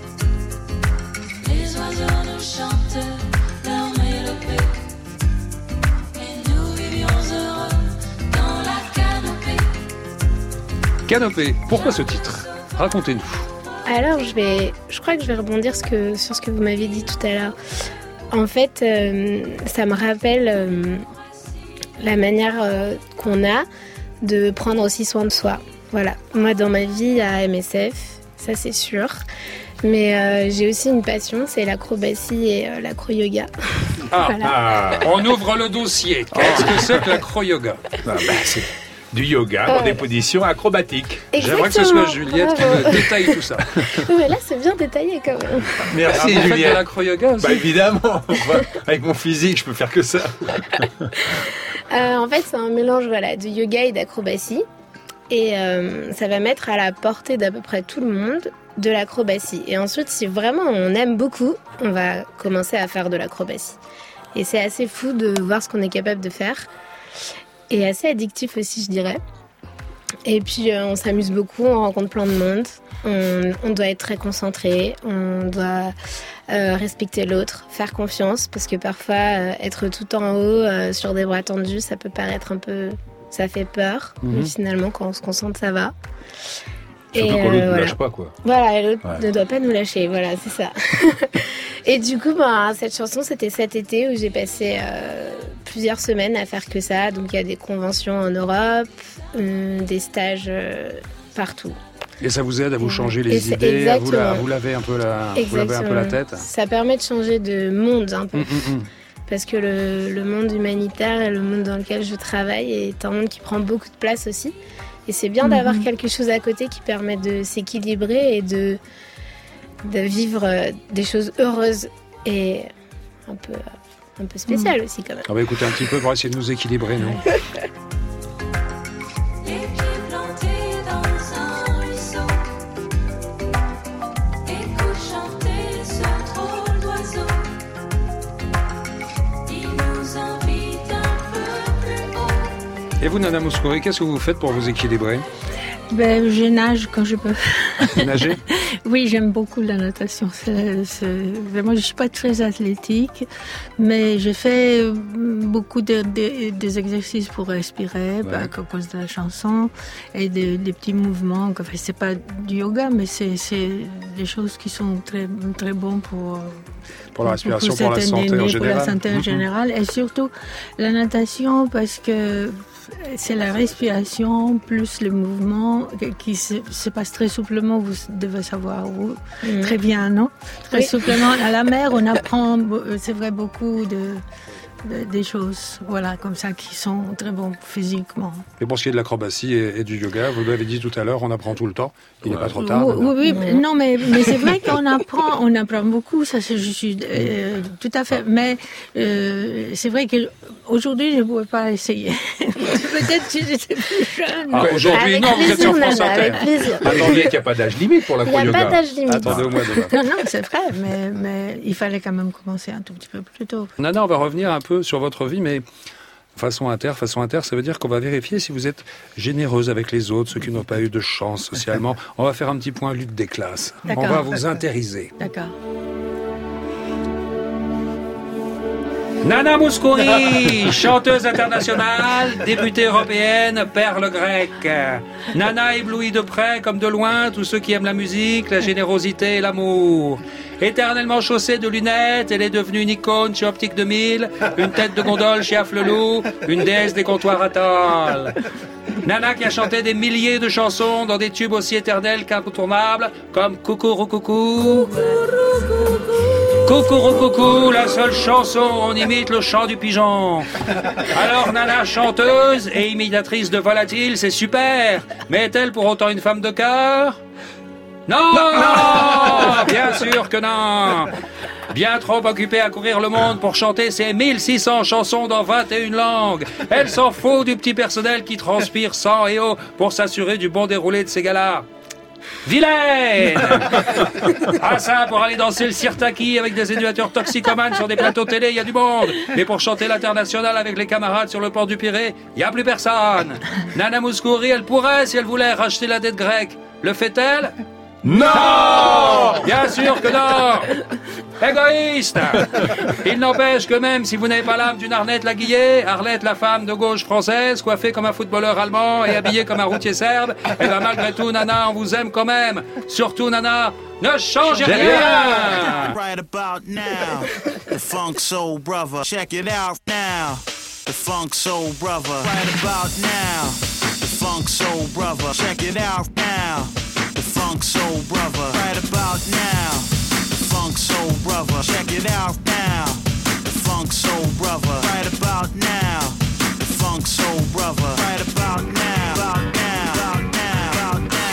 Les oiseaux nous chantent leur mélopée, et nous vivions heureux dans la canopée. Canopée, pourquoi ce titre? Racontez-nous. Alors, je crois que je vais rebondir sur ce que vous m'avez dit tout à l'heure. En fait, ça me rappelle la manière qu'on a de prendre aussi soin de soi. Voilà. Moi, dans ma vie, il y a MSF, ça c'est sûr. Mais j'ai aussi une passion, c'est l'acrobatie et l'acro-yoga. Voilà. On ouvre le dossier. Qu'est-ce que c'est que l'acro-yoga? C'est du yoga dans des positions acrobatiques. J'aimerais que ce soit Juliette qui me détaille tout ça. Mais là, c'est bien détaillé quand même. Merci Juliette. Juliette. De l'acro-yoga aussi? Évidemment. Avec mon physique, je peux faire que ça. En fait, c'est un mélange de yoga et d'acrobatie. Et ça va mettre à la portée d'à peu près tout le monde de l'acrobatie. Et ensuite, si vraiment on aime beaucoup, on va commencer à faire de l'acrobatie. Et c'est assez fou de voir ce qu'on est capable de faire. Et assez addictif aussi, je dirais. Et puis, on s'amuse beaucoup, on rencontre plein de monde. On doit être très concentré, on doit respecter l'autre, faire confiance, parce que parfois, être tout en haut, sur des bras tendus, ça peut paraître un peu... Ça fait peur, mais finalement, quand on se concentre, ça va. Surtout quand l'autre ne lâche pas, quoi. Voilà, l'autre ne doit pas nous lâcher, voilà, c'est ça. Et du coup, cette chanson, c'était cet été où j'ai passé plusieurs semaines à faire que ça. Donc, il y a des conventions en Europe, des stages partout. Et ça vous aide à vous changer les idées, à vous laver un peu la tête? Ça permet de changer de monde un peu. Parce que le monde humanitaire et le monde dans lequel je travaille est un monde qui prend beaucoup de place aussi. Et c'est bien d'avoir quelque chose à côté qui permet de s'équilibrer et de vivre des choses heureuses et un peu spéciales aussi quand même. On va écouter un petit peu pour essayer de nous équilibrer, non? vous, Nana Mouskouri, qu'est-ce que vous faites pour vous équilibrer? Je nage quand je peux. Nager? Oui, j'aime beaucoup la natation. Vraiment, je ne suis pas très athlétique, mais je fais beaucoup des exercices pour respirer, à cause de la chanson, et des petits mouvements. Enfin, c'est pas du yoga, mais c'est des choses qui sont très, très bonnes pour la respiration, pour la santé en général. Pour la santé en général, et surtout la natation, parce que c'est la respiration plus le mouvement qui se passe très souplement, vous devez savoir très bien, non? Très souplement. À la mer, on apprend, c'est vrai, beaucoup des choses, voilà, comme ça, qui sont très bons physiquement. Et pour ce qui est de l'acrobatie et du yoga, vous l'avez dit tout à l'heure, on apprend tout le temps. Il n'est pas trop tard. Oui, non, mais c'est vrai qu'on apprend beaucoup, ça, je suis tout à fait. Mais c'est vrai qu'aujourd'hui, je ne pouvais pas essayer. Peut-être si j'étais plus jeune. Aujourd'hui, non, vous êtes sur France Inter. Avec plaisir. Attendez, qu'il n'y a pas d'âge limite pour l'acro-yoga. Il n'y a pas d'âge limite. Attendez au mois de Non, c'est vrai, mais il fallait quand même commencer un tout petit peu plus tôt. Nana, on va revenir un peu sur votre vie, mais façon inter, ça veut dire qu'on va vérifier si vous êtes généreuse avec les autres, ceux qui n'ont pas eu de chance socialement. On va faire un petit point lutte des classes. On va vous intériser. D'accord. Nana Mouskouri, chanteuse internationale, députée européenne, perle grecque. Nana éblouit de près comme de loin tous ceux qui aiment la musique, la générosité et l'amour. Éternellement chaussée de lunettes, elle est devenue une icône chez Optique 2000, une tête de gondole chez Afflelou, une déesse des comptoirs Atoll. Nana qui a chanté des milliers de chansons dans des tubes aussi éternels qu'incontournables, comme Coucou Roucoucou. Coucou Roucoucou, la seule chanson où on imite le chant du pigeon. Alors Nana, chanteuse et imitatrice de Volatile, c'est super, mais est-elle pour autant une femme de cœur? Non, bien sûr que non. Bien trop occupée à courir le monde pour chanter ses 1600 chansons dans 21 langues. Elle s'en fout du petit personnel qui transpire sang et eau pour s'assurer du bon déroulé de ses galas. Vilaine! Ah ça, pour aller danser le sirtaki avec des éducateurs toxicomanes sur des plateaux télé, il y a du monde. Mais pour chanter l'international avec les camarades sur le port du Pirée, il n'y a plus personne. Nana Mouskouri, elle pourrait, si elle voulait, racheter la dette grecque. Le fait-elle? Non! Bien sûr que non! Égoïste! Il n'empêche que même si vous n'avez pas l'âme d'une Arlette Laguillet, Arlette la femme de gauche française, coiffée comme un footballeur allemand et habillée comme un routier serbe, et bien malgré tout, Nana, on vous aime quand même. Surtout, Nana, ne changez rien! Right about now, the Funk Soul Brother. Check it out now, the Funk Soul Brother. Right about now, the Funk Soul Brother. Check it out now. Funk Soul Brother, right about now. The Funk Soul Brother, check it out now. The Funk Soul Brother, right about now. The Funk Soul Brother, right about now. About now, about now, about now.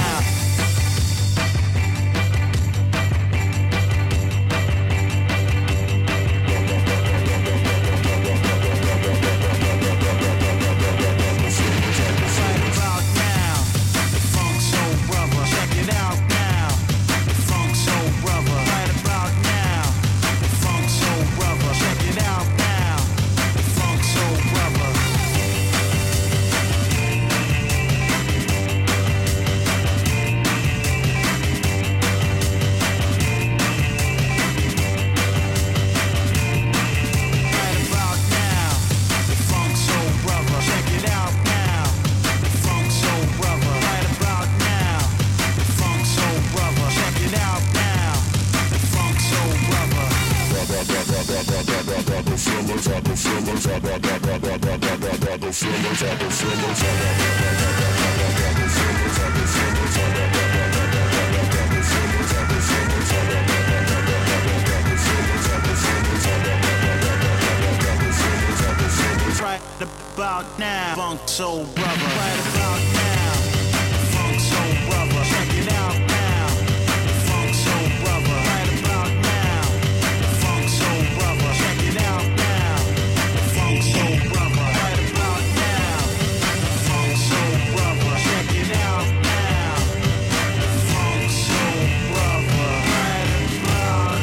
Right about now, Funk Soul Brother. Right about now, Funk Soul Brother. Check it out now, Funk Soul Brother. Right about now, Funk Soul Brother. Check it out now, Funk Soul Brother. Right about now, Funk Soul Brother. Check it out now, Funk Soul Brother. Right about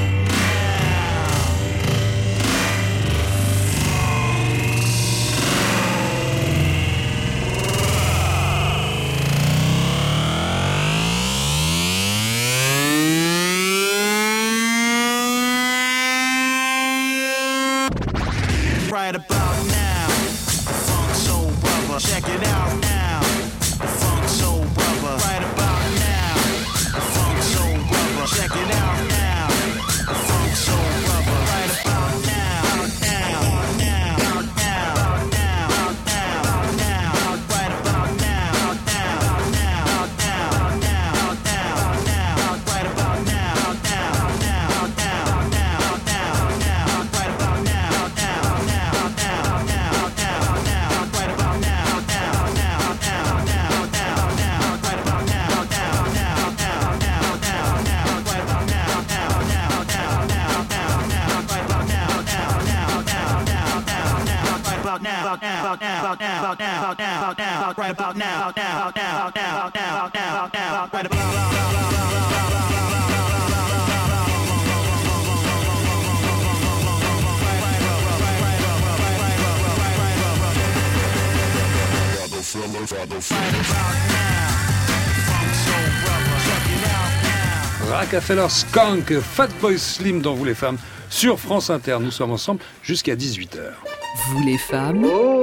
now. right about now. Funk Soul Brother, check it out now. Funk Soul Brother, right about now. Funk Soul Brother, check it out now. Funk Soul Brother, right about now. Now, now, now, now, now, now, right about now. Now, now, now, now, now, right about now. Now, now, now, now, now, right about now. Now, now, now, now, now, right about now. Now, now, now, now, now, right about now. Now, now, now, now, now, right about now. Now, now, now, now, now, right about now. Now, now, now, now, now, right about now. Now, now, now, now, now, right about now. Now, now, now, now, now, right about Rockefeller Skunk, Fatboy Slim dans Vous les femmes, sur France Inter. Nous sommes ensemble jusqu'à 18h. Vous les femmes.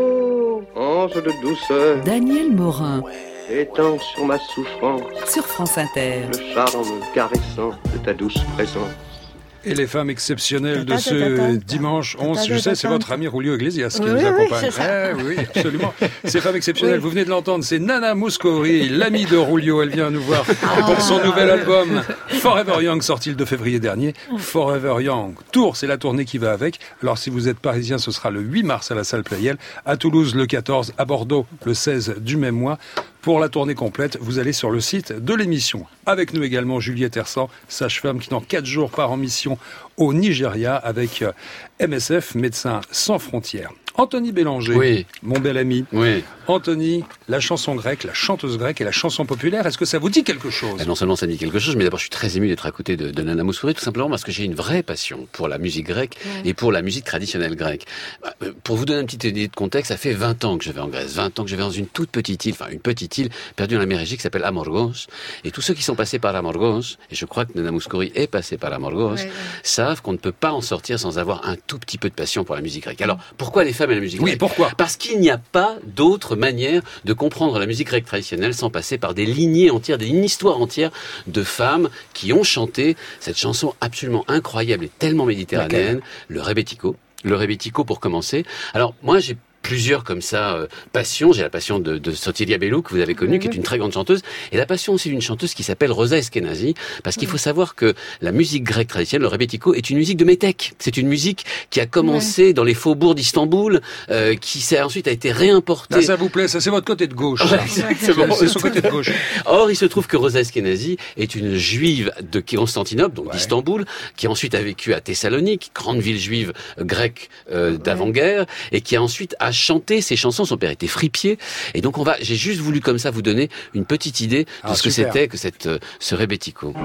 Oh, ange de douceur. Daniel Morin. Étends sur ma souffrance. Sur France Inter. Le charme caressant de ta douce présence. Et les femmes exceptionnelles de ce dimanche 11, je sais, c'est votre ami Julio Iglesias qui nous accompagne. Oui, absolument. Ces femmes exceptionnelles, vous venez de l'entendre, c'est Nana Mouskouri, l'amie de Julio. Elle vient nous voir pour son nouvel album Forever Young, sorti le 2 février dernier. Forever Young. Tours, c'est la tournée qui va avec. Alors si vous êtes parisien, ce sera le 8 mars à la salle Playel, à Toulouse le 14, à Bordeaux le 16 du même mois. Pour la tournée complète, vous allez sur le site de l'émission. Avec nous également Juliette Hersan, sage-femme qui dans 4 jours part en mission au Nigeria avec MSF, Médecins sans frontières. Anthony Bélanger, oui. Mon bel ami. Oui. Anthony, la chanson grecque, la chanteuse grecque et la chanson populaire, est-ce que ça vous dit quelque chose ? Non seulement ça me dit quelque chose, mais d'abord je suis très ému d'être à côté de Nana Mouskouri, tout simplement parce que j'ai une vraie passion pour la musique grecque et pour la musique traditionnelle grecque. Pour vous donner une petite idée de contexte, ça fait 20 ans que je vais en Grèce, 20 ans que je vais dans une toute petite île, une petite île perdue dans la mer Égée qui s'appelle Amorgos. Et tous ceux qui sont passés par Amorgos, et je crois que Nana Mouskouri est passée par Amorgos, savent qu'on ne peut pas en sortir sans avoir un tout petit peu de passion pour la musique grecque. Alors, pourquoi les femmes et la musique grecque ? Oui, pourquoi ? Parce qu'il n'y a pas d'autre manière de comprendre la musique grecque traditionnelle sans passer par des lignées entières, une histoire entière de femmes qui ont chanté cette chanson absolument incroyable et tellement méditerranéenne, le rebetiko. Le rebetiko pour commencer. Alors, moi, j'ai plusieurs comme ça passions. J'ai la passion de Sotilia Bellou que vous avez connue, qui est une très grande chanteuse, et la passion aussi d'une chanteuse qui s'appelle Rosa Eskenazi, parce qu'il faut savoir que la musique grecque traditionnelle, le rebetiko, est une musique de métèque. C'est une musique qui a commencé dans les faubourgs d'Istanbul, qui ensuite a été réimportée. Là, ça vous plaît, ça c'est votre côté de gauche. Exactement. C'est son côté de gauche. Or, il se trouve que Rosa Eskenazi est une juive de Constantinople, donc d'Istanbul, qui ensuite a vécu à Thessalonique, grande ville juive grecque d'avant-guerre, et qui a ensuite chanté ses chansons. Son père était fripier, et donc j'ai juste voulu comme ça vous donner une petite idée de ce que c'était que ce rebetiko.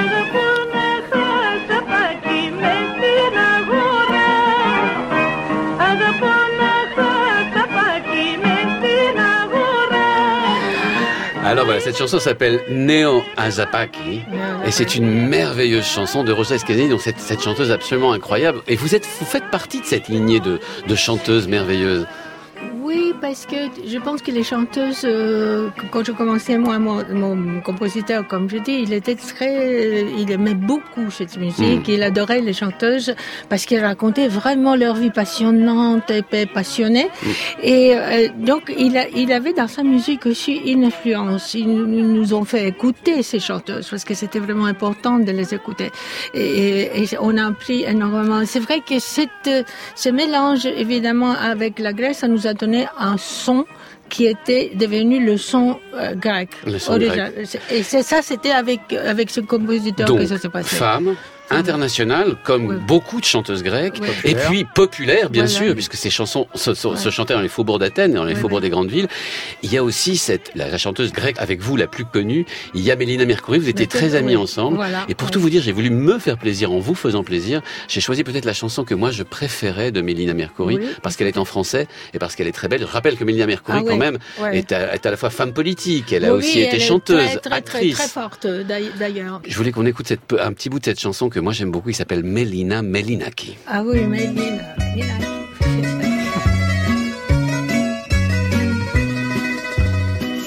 Alors voilà, cette chanson s'appelle Neo Azapaki, et c'est une merveilleuse chanson de Rosa Eskenazi, donc cette chanteuse absolument incroyable. Et vous faites partie de cette lignée de chanteuses merveilleuses. Oui, parce que je pense que les chanteuses, quand je commençais, moi, mon compositeur, comme je dis, il aimait beaucoup cette musique, il adorait les chanteuses parce qu'elles racontaient vraiment leur vie passionnante et passionnée. Et donc, il avait dans sa musique aussi une influence. Ils nous ont fait écouter ces chanteuses parce que c'était vraiment important de les écouter. Et on a appris énormément. C'est vrai que ce mélange, évidemment, avec la Grèce, ça nous a donné un son qui était devenu le son grec. Le son grec. Et c'était avec ce compositeur donc, que ça s'est passé. Femme, internationale, comme beaucoup de chanteuses grecques, et puis populaire, bien sûr, puisque ces chansons se chantaient dans les faubourgs d'Athènes, dans les faubourgs des grandes villes. Il y a aussi la chanteuse grecque avec vous, la plus connue, il y a Mélina Mercouri, vous étiez très amis ensemble. Voilà. Et pour tout vous dire, j'ai voulu me faire plaisir en vous faisant plaisir. J'ai choisi peut-être la chanson que moi je préférais de Mélina Mercouri, parce qu'elle est en français et parce qu'elle est très belle. Je rappelle que Mélina Mercouri, quand même, est à la fois femme politique, elle a aussi été chanteuse, actrice. Très forte, d'ailleurs. Je voulais qu'on écoute un petit bout de cette chanson que moi j'aime beaucoup, il s'appelle Melina Melinaki. Ah oui, Melina Melinaki.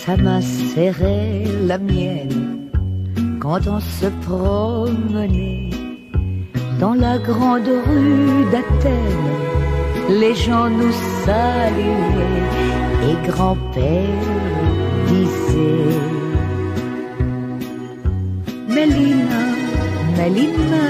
ta main serrait la mienne quand on se promenait dans la grande rue d'Athènes. Les gens nous saluaient et grand-père disait Mélina, Mélina,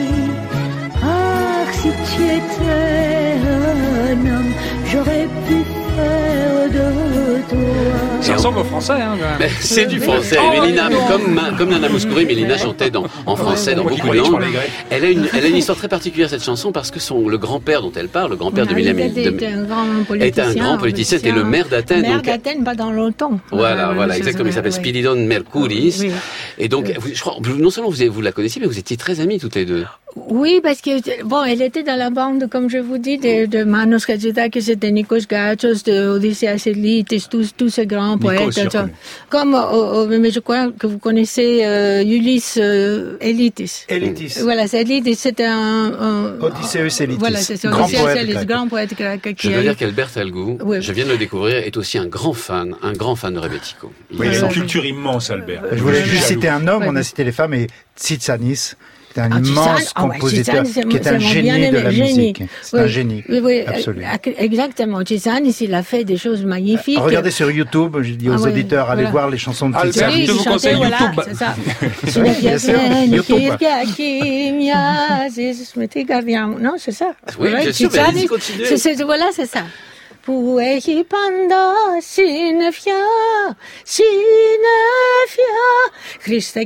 ah, si tu étais un homme, j'aurais pu faire de toi. Ça ressemble au français, hein, quand même. C'est du français. Mélina, comme Nana Mouskouri, Mélina chantait en français dans beaucoup de langues. Elle a une histoire très particulière, cette chanson, parce que le grand-père dont elle parle, le grand-père de Mélina, était un grand politicien. C'était le maire d'Athènes. Le maire d'Athènes, pas dans longtemps. Voilà, exactement. Il s'appelle Spilidon Merkouris. Oui. Et donc, je crois, non seulement vous la connaissiez, mais vous étiez très amis toutes les deux. Oui, parce que, bon, elle était dans la bande, comme je vous dis, de Manos Katsidakis, de Nikos Gatsos, de Odysseas Elitis, tous ces grands poètes. Comme, mais je crois que vous connaissez Ulysse Elitis. Voilà, c'est Elitis, c'était un Odysseus Elitis. Voilà, c'est ça, Odysseus Elitis, grand poète grec. Je dois dire qu'Albert Talgou, je viens de le découvrir, est aussi un grand fan de Rebetiko. Oui, il a une culture immense, Albert. Je voulais juste citer un homme, on a cité les femmes, et Tsitsanis. C'est un immense compositeur qui est un génie de la musique. C'est un génie, absolument. Exactement. Tsitsanis, il a fait des choses magnifiques. Regardez sur YouTube, je dis aux auditeurs, allez voir les chansons de Tsitsanis. Je vous conseille YouTube. C'est ça. Bien sûr, YouTube. Non, c'est ça. Oui, bien sûr, mais allez-y, continuez. Voilà, c'est ça. Που έχει πάντα συννεφιά, Χριστέ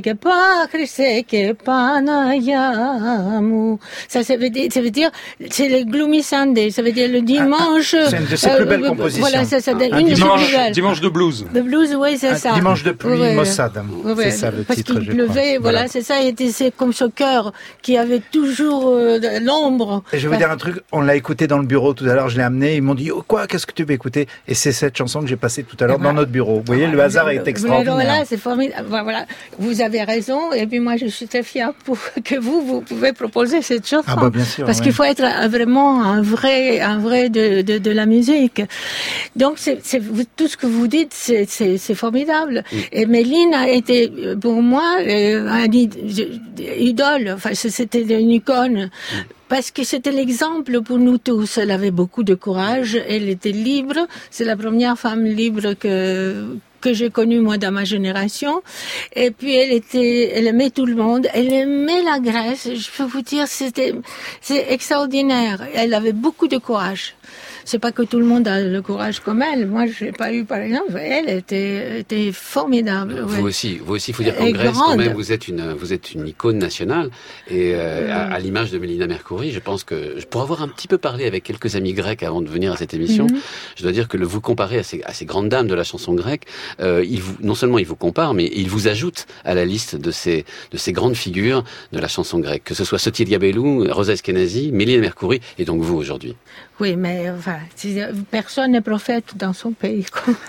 και Παναγιά μου. Ça veut dire, c'est le Gloomy Sunday, ça veut dire le dimanche. C'est une de ses plus belles compositions. Voilà, c'est dimanche de blues. De blues, oui, c'est ça. Dimanche de pluie, Mossad. C'est ça le titre, parce qu'il pleuvait, voilà, c'est ça. C'est comme ce cœur qui avait toujours l'ombre. Et je vais vous dire un truc, on l'a écouté dans le bureau tout à l'heure, je l'ai amené, ils m'ont dit, oh, quoi, qu'est-ce que tu veux écouter? Et c'est cette chanson que j'ai passée tout à l'heure dans notre bureau. Vous voyez, le hasard est extraordinaire. Voilà, c'est formidable. Voilà, vous avez raison. Et puis moi, je suis très fière que vous pouvez proposer cette chanson. Ah bah bien sûr. Parce qu'il faut être vraiment un vrai de la musique. Donc tout ce que vous dites, c'est formidable. Et Méline a été pour moi une idole. Enfin, c'était une icône. Parce que c'était l'exemple pour nous tous. Elle avait beaucoup de courage, elle était libre. C'est la première femme libre que j'ai connue, moi, dans ma génération. Et puis, elle aimait tout le monde. Elle aimait la Grèce. Je peux vous dire, c'est extraordinaire. Elle avait beaucoup de courage. C'est pas que tout le monde a le courage comme elle. Moi, je l'ai pas eu, par exemple. Elle était formidable. Vous aussi, il faut dire qu'en Grèce, quand même, vous êtes une icône nationale. Et à l'image de Mélina Mercouri, je pense que, pour avoir un petit peu parlé avec quelques amis grecs avant de venir à cette émission, je dois dire que vous comparez à ces grandes dames de la chanson grecque, non seulement ils vous comparent, mais ils vous ajoutent à la liste de ces grandes figures de la chanson grecque. Que ce soit Sotilia Bellou, Rosa Eskenazi, Mélina Mercouri, et donc vous aujourd'hui. Oui, mais enfin, personne n'est prophète dans son pays.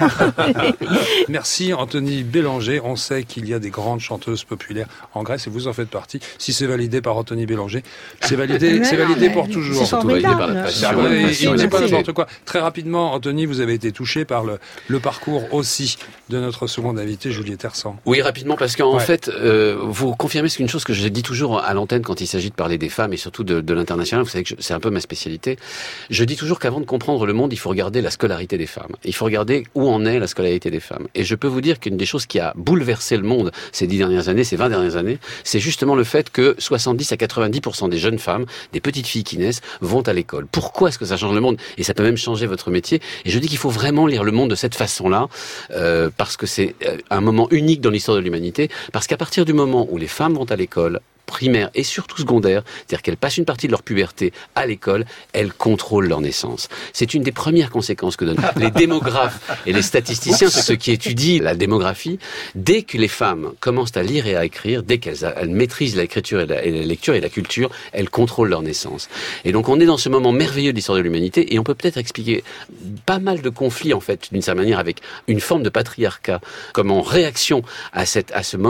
Merci Anthony Bélanger. On sait qu'il y a des grandes chanteuses populaires en Grèce et vous en faites partie. Si c'est validé par Anthony Bélanger, c'est validé pour toujours. C'est formidable. Il ne dit pas n'importe quoi. Très rapidement, Anthony, vous avez été touché par le parcours aussi de notre seconde invitée, Juliette Hersan. Oui, rapidement, parce qu'en fait, vous confirmez une chose que je dis toujours à l'antenne quand il s'agit de parler des femmes et surtout de l'international. Vous savez que c'est un peu ma spécialité. Je dis toujours qu'avant de comprendre le monde, il faut regarder la scolarité des femmes. Il faut regarder où en est la scolarité des femmes. Et je peux vous dire qu'une des choses qui a bouleversé le monde ces 10 dernières années, ces 20 dernières années, c'est justement le fait que 70 à 90% des jeunes femmes, des petites filles qui naissent, vont à l'école. Pourquoi est-ce que ça change le monde? Et ça peut même changer votre métier. Et je dis qu'il faut vraiment lire le monde de cette façon-là, parce que c'est un moment unique dans l'histoire de l'humanité, parce qu'à partir du moment où les femmes vont à l'école, primaire et surtout secondaire, c'est-à-dire qu'elles passent une partie de leur puberté à l'école, elles contrôlent leur naissance. C'est une des premières conséquences que donnent les démographes et les statisticiens, ceux qui étudient la démographie. Dès que les femmes commencent à lire et à écrire, dès qu'elles maîtrisent l'écriture et la lecture et la culture, elles contrôlent leur naissance. Et donc on est dans ce moment merveilleux de l'histoire de l'humanité et on peut peut-être expliquer pas mal de conflits en fait, d'une certaine manière, avec une forme de patriarcat, comme en réaction à ce moment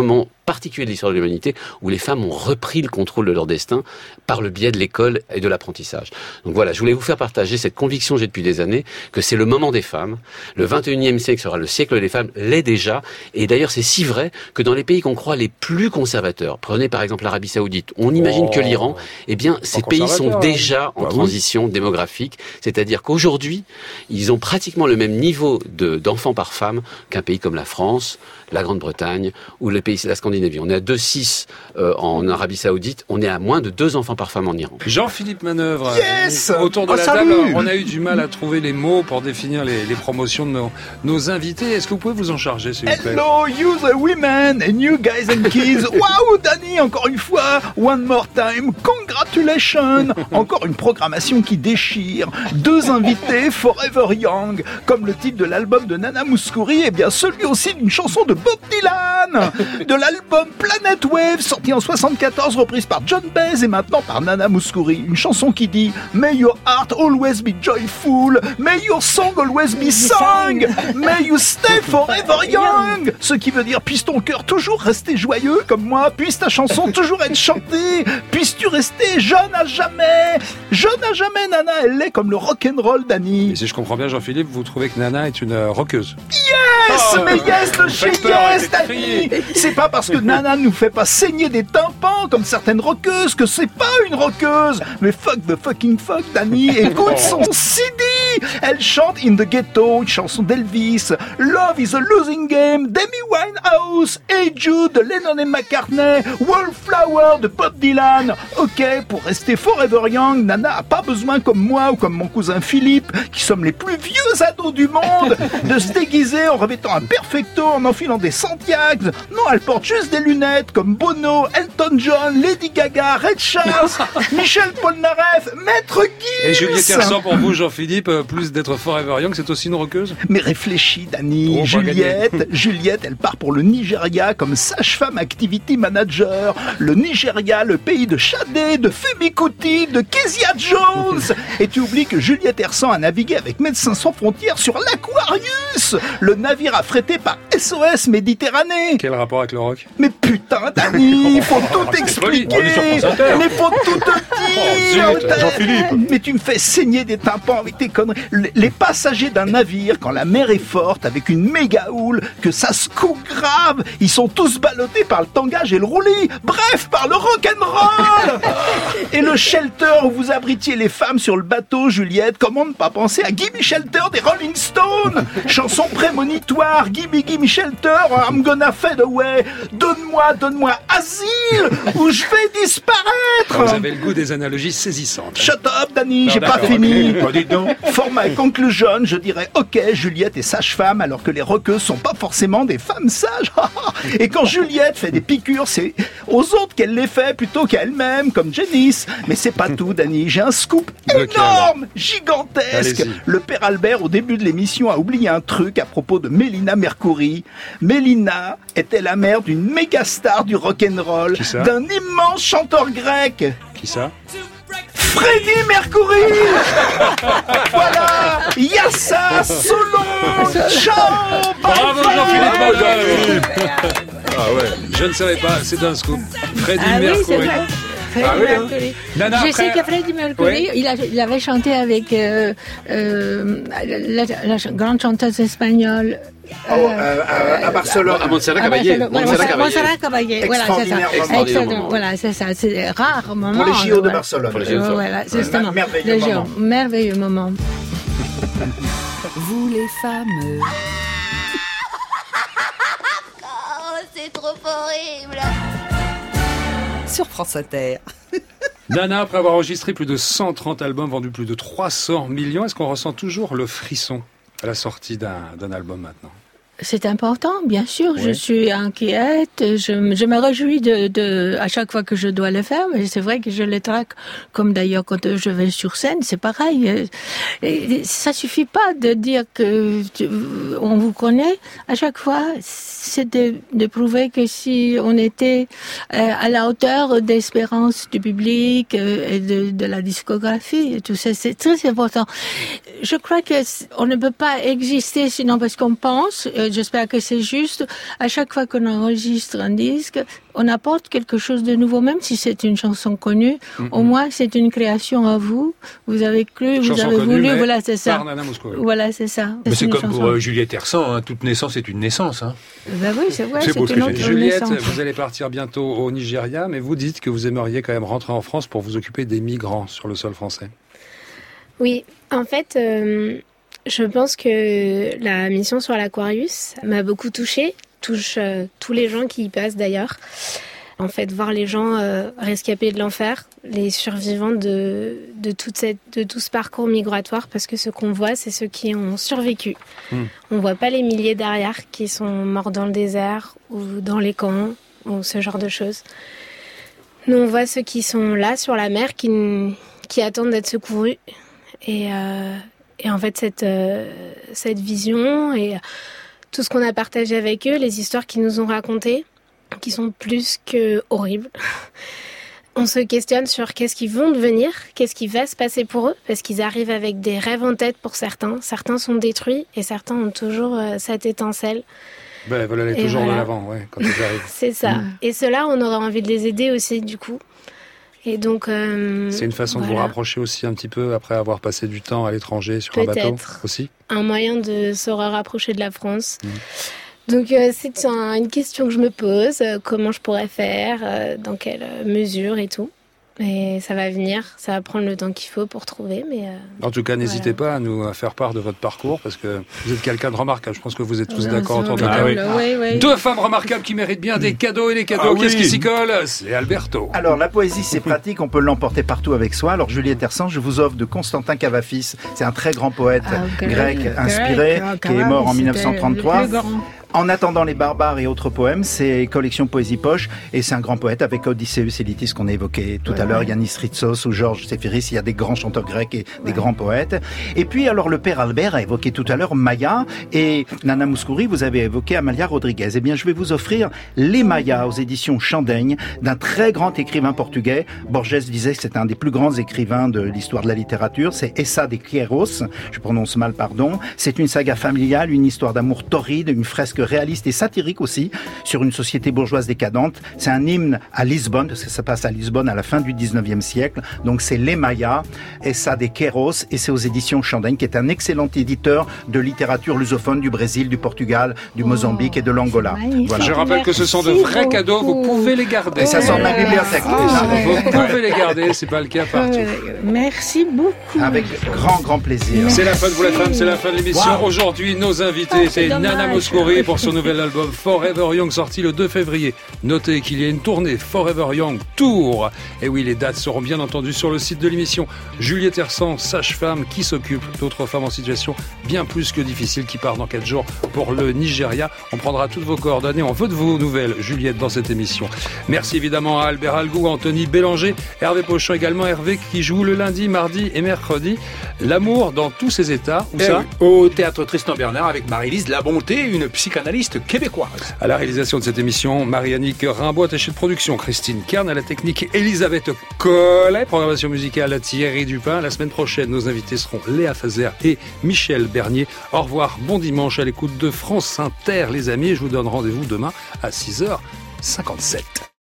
particulier de l'histoire de l'humanité où les femmes ont repris le contrôle de leur destin par le biais de l'école et de l'apprentissage. Donc voilà, je voulais vous faire partager cette conviction que j'ai depuis des années, que c'est le moment des femmes. Le 21e siècle sera le siècle des femmes, l'est déjà. Et d'ailleurs, c'est si vrai que dans les pays qu'on croit les plus conservateurs, prenez par exemple l'Arabie Saoudite, on imagine que l'Iran, eh bien, ces pays sont déjà en transition démographique. C'est-à-dire qu'aujourd'hui, ils ont pratiquement le même niveau d'enfants par femme qu'un pays comme la France, la Grande-Bretagne ou les pays de la Scandinavie. On est à 2,6 en Arabie Saoudite, on est à moins de 2 enfants par femme en Iran. Jean-Philippe Manœuvre, yes, autour de la table, on a eu du mal à trouver les mots pour définir les promotions de nos invités. Est-ce que vous pouvez vous en charger, s'il vous plaît? Hello, you the women and you guys and kids. Waouh, Dany, encore une fois, one more time, congratulations. Encore une programmation qui déchire. 2 invités forever young, comme le titre de l'album de Nana Mouskouri, et bien celui aussi d'une chanson de Bob Dylan, de l'album Planet Wave, sorti en 74, reprise par John Baez et maintenant par Nana Mouskouri. Une chanson qui dit « May your heart always be joyful, may your song always be sung, may you stay forever young ». Ce qui veut dire « Puisse ton cœur toujours rester joyeux comme moi, puisse ta chanson toujours être chantée, puisses-tu rester jeune à jamais ». Jeune à jamais, Nana, elle est comme le rock'n'roll, Dany. Et si je comprends bien, Jean-Philippe, vous trouvez que Nana est une rockeuse? Yes, mais yes, le chez yes, Dany. C'est pas parce que Nana nous fait pas saigner des tympans comme certaines rockeuses que c'est pas une rockeuse. Mais fuck the fucking fuck, Dany. Écoute son CD. Elle chante In the Ghetto, une chanson d'Elvis. Love is a losing game, Demi Winehouse, Hey Jude de Lennon et McCartney, Wallflower de Bob Dylan. Ok, pour rester forever young, Nana a pas besoin comme moi ou comme mon cousin Philippe, qui sommes les plus vieux ados du monde, de se déguiser en revêtant un perfecto, en enfilant des Santiago. Non, elle porte juste des lunettes comme Bono, Elton John, Lady Gaga, Ray Charles, Michel Polnareff, Maître Gims. Et Juliette Hersan pour vous, Jean-Philippe, plus d'être forever young, c'est aussi une rockeuse? Mais réfléchis, Dany. Juliette, elle part pour le Nigeria comme sage-femme activity manager. Le Nigeria, le pays de Shadé, de Femi Kuti, de Kezia Jones. Et tu oublies que Juliette Hersan a navigué avec Médecins Sans Frontières sur l'Aquarius, le navire affrété par SOS Méditerranée. Quel rapport avec le rock? Mais putain, Dany, il faut tout expliquer. Mais faut tout te dire. Jean-Philippe. Mais tu me fais saigner des tympans avec tes conneries. Les passagers d'un navire, quand la mer est forte, avec une méga houle, que ça secoue grave, ils sont tous ballottés par le tangage et le roulis. Bref, par le rock'n'roll. Et le shelter où vous abritiez les femmes sur le bateau, Juliette, comment ne pas penser à Gimme Shelter des Rolling Stones? Chanson prémonitoire, Gimme Shelter, I'm gonna fade away. Donne-moi asile, ou je vais disparaître. Vous avez le goût des analogies saisissantes. Shut up, Dany, j'ai pas fini. For my conclusion, je dirais ok, Juliette est sage-femme alors que les rockeuses sont pas forcément des femmes sages. Et quand Juliette fait des piqûres, c'est aux autres qu'elle les fait plutôt qu'à elle-même, comme Janice. Mais c'est pas tout, Dany, j'ai un scoop énorme, gigantesque. Allez-y. Le père Albert, au début de l'émission, a oublié un truc à propos de Mélina Mercouri. Mélina était la mère d'une méga star du rock'n'roll, d'un immense chanteur grec. Qui ça? Freddie Mercury. Voilà, Yassa, Solon, ciao. Bravo Jean-Philippe Manœuvre. Ah ouais, je ne savais pas, c'est un scoop. Freddie Mercury. Oui, c'est vrai. Freddie Mercury. Nana, je sais que Freddie Mercury, il avait chanté avec la grande chanteuse espagnole. À Barcelone. À Montserrat Caballé. Montserrat Caballé. Voilà, c'est ça. Extraordinaire. Voilà, c'est ça. C'est rare moment. Pour les JO de Barcelone. Voilà, c'est justement. Merveilleux moment. Vous les femmes. Oh, c'est trop horrible. Sur France Inter. Nana, après avoir enregistré plus de 130 albums, vendu plus de 300 millions, est-ce qu'on ressent toujours le frisson à la sortie d'un album maintenant? C'est important, bien sûr. Oui. Je suis inquiète. Je me réjouis à chaque fois que je dois le faire. Mais c'est vrai que je les traque, comme d'ailleurs quand je vais sur scène, c'est pareil. Et ça suffit pas de dire que on vous connaît. À chaque fois, c'est de prouver que si on était à la hauteur d'espérance du public et de la discographie et tout ça, c'est très important. Je crois que on ne peut pas exister sinon parce qu'on pense. j'espère que c'est juste. À chaque fois qu'on enregistre un disque, on apporte quelque chose de nouveau, même si c'est une chanson connue. Au moins, c'est une création à vous. Vous avez cru, vous avez voulu. Voilà, c'est ça. Par Nana Mouskouri. Voilà, c'est ça. Mais c'est comme pour Juliette Hersan, hein. Toute naissance est une naissance. Hein. Ben oui, c'est vrai. C'est beau ce que j'ai dit. Juliette, vous allez partir bientôt au Nigeria, mais vous dites que vous aimeriez quand même rentrer en France pour vous occuper des migrants sur le sol français. Oui, en fait, je pense que la mission sur l'Aquarius m'a beaucoup touchée, touche tous les gens qui y passent d'ailleurs. En fait, voir les gens rescapés de l'enfer, les survivants de tout ce parcours migratoire, parce que ce qu'on voit, c'est ceux qui ont survécu. On voit pas les milliers derrière qui sont morts dans le désert ou dans les camps ou ce genre de choses. Nous, on voit ceux qui sont là sur la mer, qui attendent d'être secourus. Et en fait, cette vision et tout ce qu'on a partagé avec eux, les histoires qu'ils nous ont racontées, qui sont plus que horribles. On se questionne sur qu'est-ce qu'ils vont devenir, qu'est-ce qui va se passer pour eux, parce qu'ils arrivent avec des rêves en tête pour certains. Certains sont détruits et certains ont toujours cette étincelle. Ben, voilà, elle est toujours de l'avant, ouais, quand ils arrivent. C'est ça. Et ceux-là, on aura envie de les aider aussi, du coup. Et donc, c'est une façon de vous rapprocher aussi un petit peu après avoir passé du temps à l'étranger sur un bateau aussi. Un moyen de se rapprocher de la France. Donc c'est une question que je me pose, comment je pourrais faire, dans quelle mesure et tout. Et ça va venir, ça va prendre le temps qu'il faut pour trouver. Mais en tout cas, n'hésitez pas à nous faire part de votre parcours, parce que vous êtes quelqu'un de remarquable. Je pense que vous êtes tous d'accord autour de la table. Oui. Deux femmes remarquables qui méritent bien des cadeaux et des cadeaux. Qu'est-ce qui s'y colle? C'est Alberto. Alors, la poésie, c'est pratique, on peut l'emporter partout avec soi. Alors, Juliette Hersan, je vous offre de Constantin Cavafis. C'est un très grand poète grec inspiré, qui est mort en 1933. En attendant les barbares et autres poèmes, c'est collection Poésie Poche, et c'est un grand poète avec Odysseus Elitis qu'on a évoqué tout à l'heure, Yannis Ritsos ou Georges Séfiris. Il y a des grands chanteurs grecs et des grands poètes. Et puis alors le père Albert a évoqué tout à l'heure Maya, et Nana Mouskouri, vous avez évoqué Amalia Rodriguez. Eh bien, je vais vous offrir Les Mayas aux éditions Chandaigne, d'un très grand écrivain portugais. Borges disait que c'est un des plus grands écrivains de l'histoire de la littérature. C'est Essa de Queiroz, je prononce mal, pardon. C'est une saga familiale, une histoire d'amour torride, une fresque réaliste et satirique aussi, sur une société bourgeoise décadente. C'est un hymne à Lisbonne, parce que ça passe à Lisbonne à la fin du 19e siècle. Donc c'est Les Mayas, Essa de Queiroz, et c'est aux éditions Chandaigne, qui est un excellent éditeur de littérature lusophone du Brésil, du Portugal, du Mozambique et de l'Angola. Voilà. Je rappelle que ce sont de vrais cadeaux, vous pouvez les garder. Et ça sort de ma bibliothèque. Vous pouvez les garder, c'est pas le cas partout. Merci beaucoup. Avec grand plaisir. C'est la fin de Vous les femmes, c'est la fin de l'émission. Aujourd'hui, nos invités, c'est Nana Mouskouri pour son nouvel album Forever Young, sorti le 2 février. Notez qu'il y a une tournée Forever Young Tour. Et oui, les dates seront bien entendu sur le site de l'émission. Juliette Hersan, sage-femme qui s'occupe d'autres femmes en situation bien plus que difficile, qui part dans 4 jours pour le Nigeria. On prendra toutes vos coordonnées, on veut de vos nouvelles, Juliette, dans cette émission. Merci évidemment à Albert Algou, Anthony Bélanger, Hervé Pochon également. Hervé qui joue le lundi, mardi et mercredi. L'amour dans tous ses états. Où ça ? Au Théâtre Tristan Bernard avec Marie-Lise Labonté, une psychanalyste québécoise. À la réalisation de cette émission, Marie-Annick Rimbaud, attachée de production, Christine Kern, à la technique, Elisabeth Collet, programmation musicale, Thierry Dupin. La semaine prochaine, nos invités seront Léa Fazer et Michel Bernier. Au revoir, bon dimanche à l'écoute de France Inter, les amis. Je vous donne rendez-vous demain à 6h57.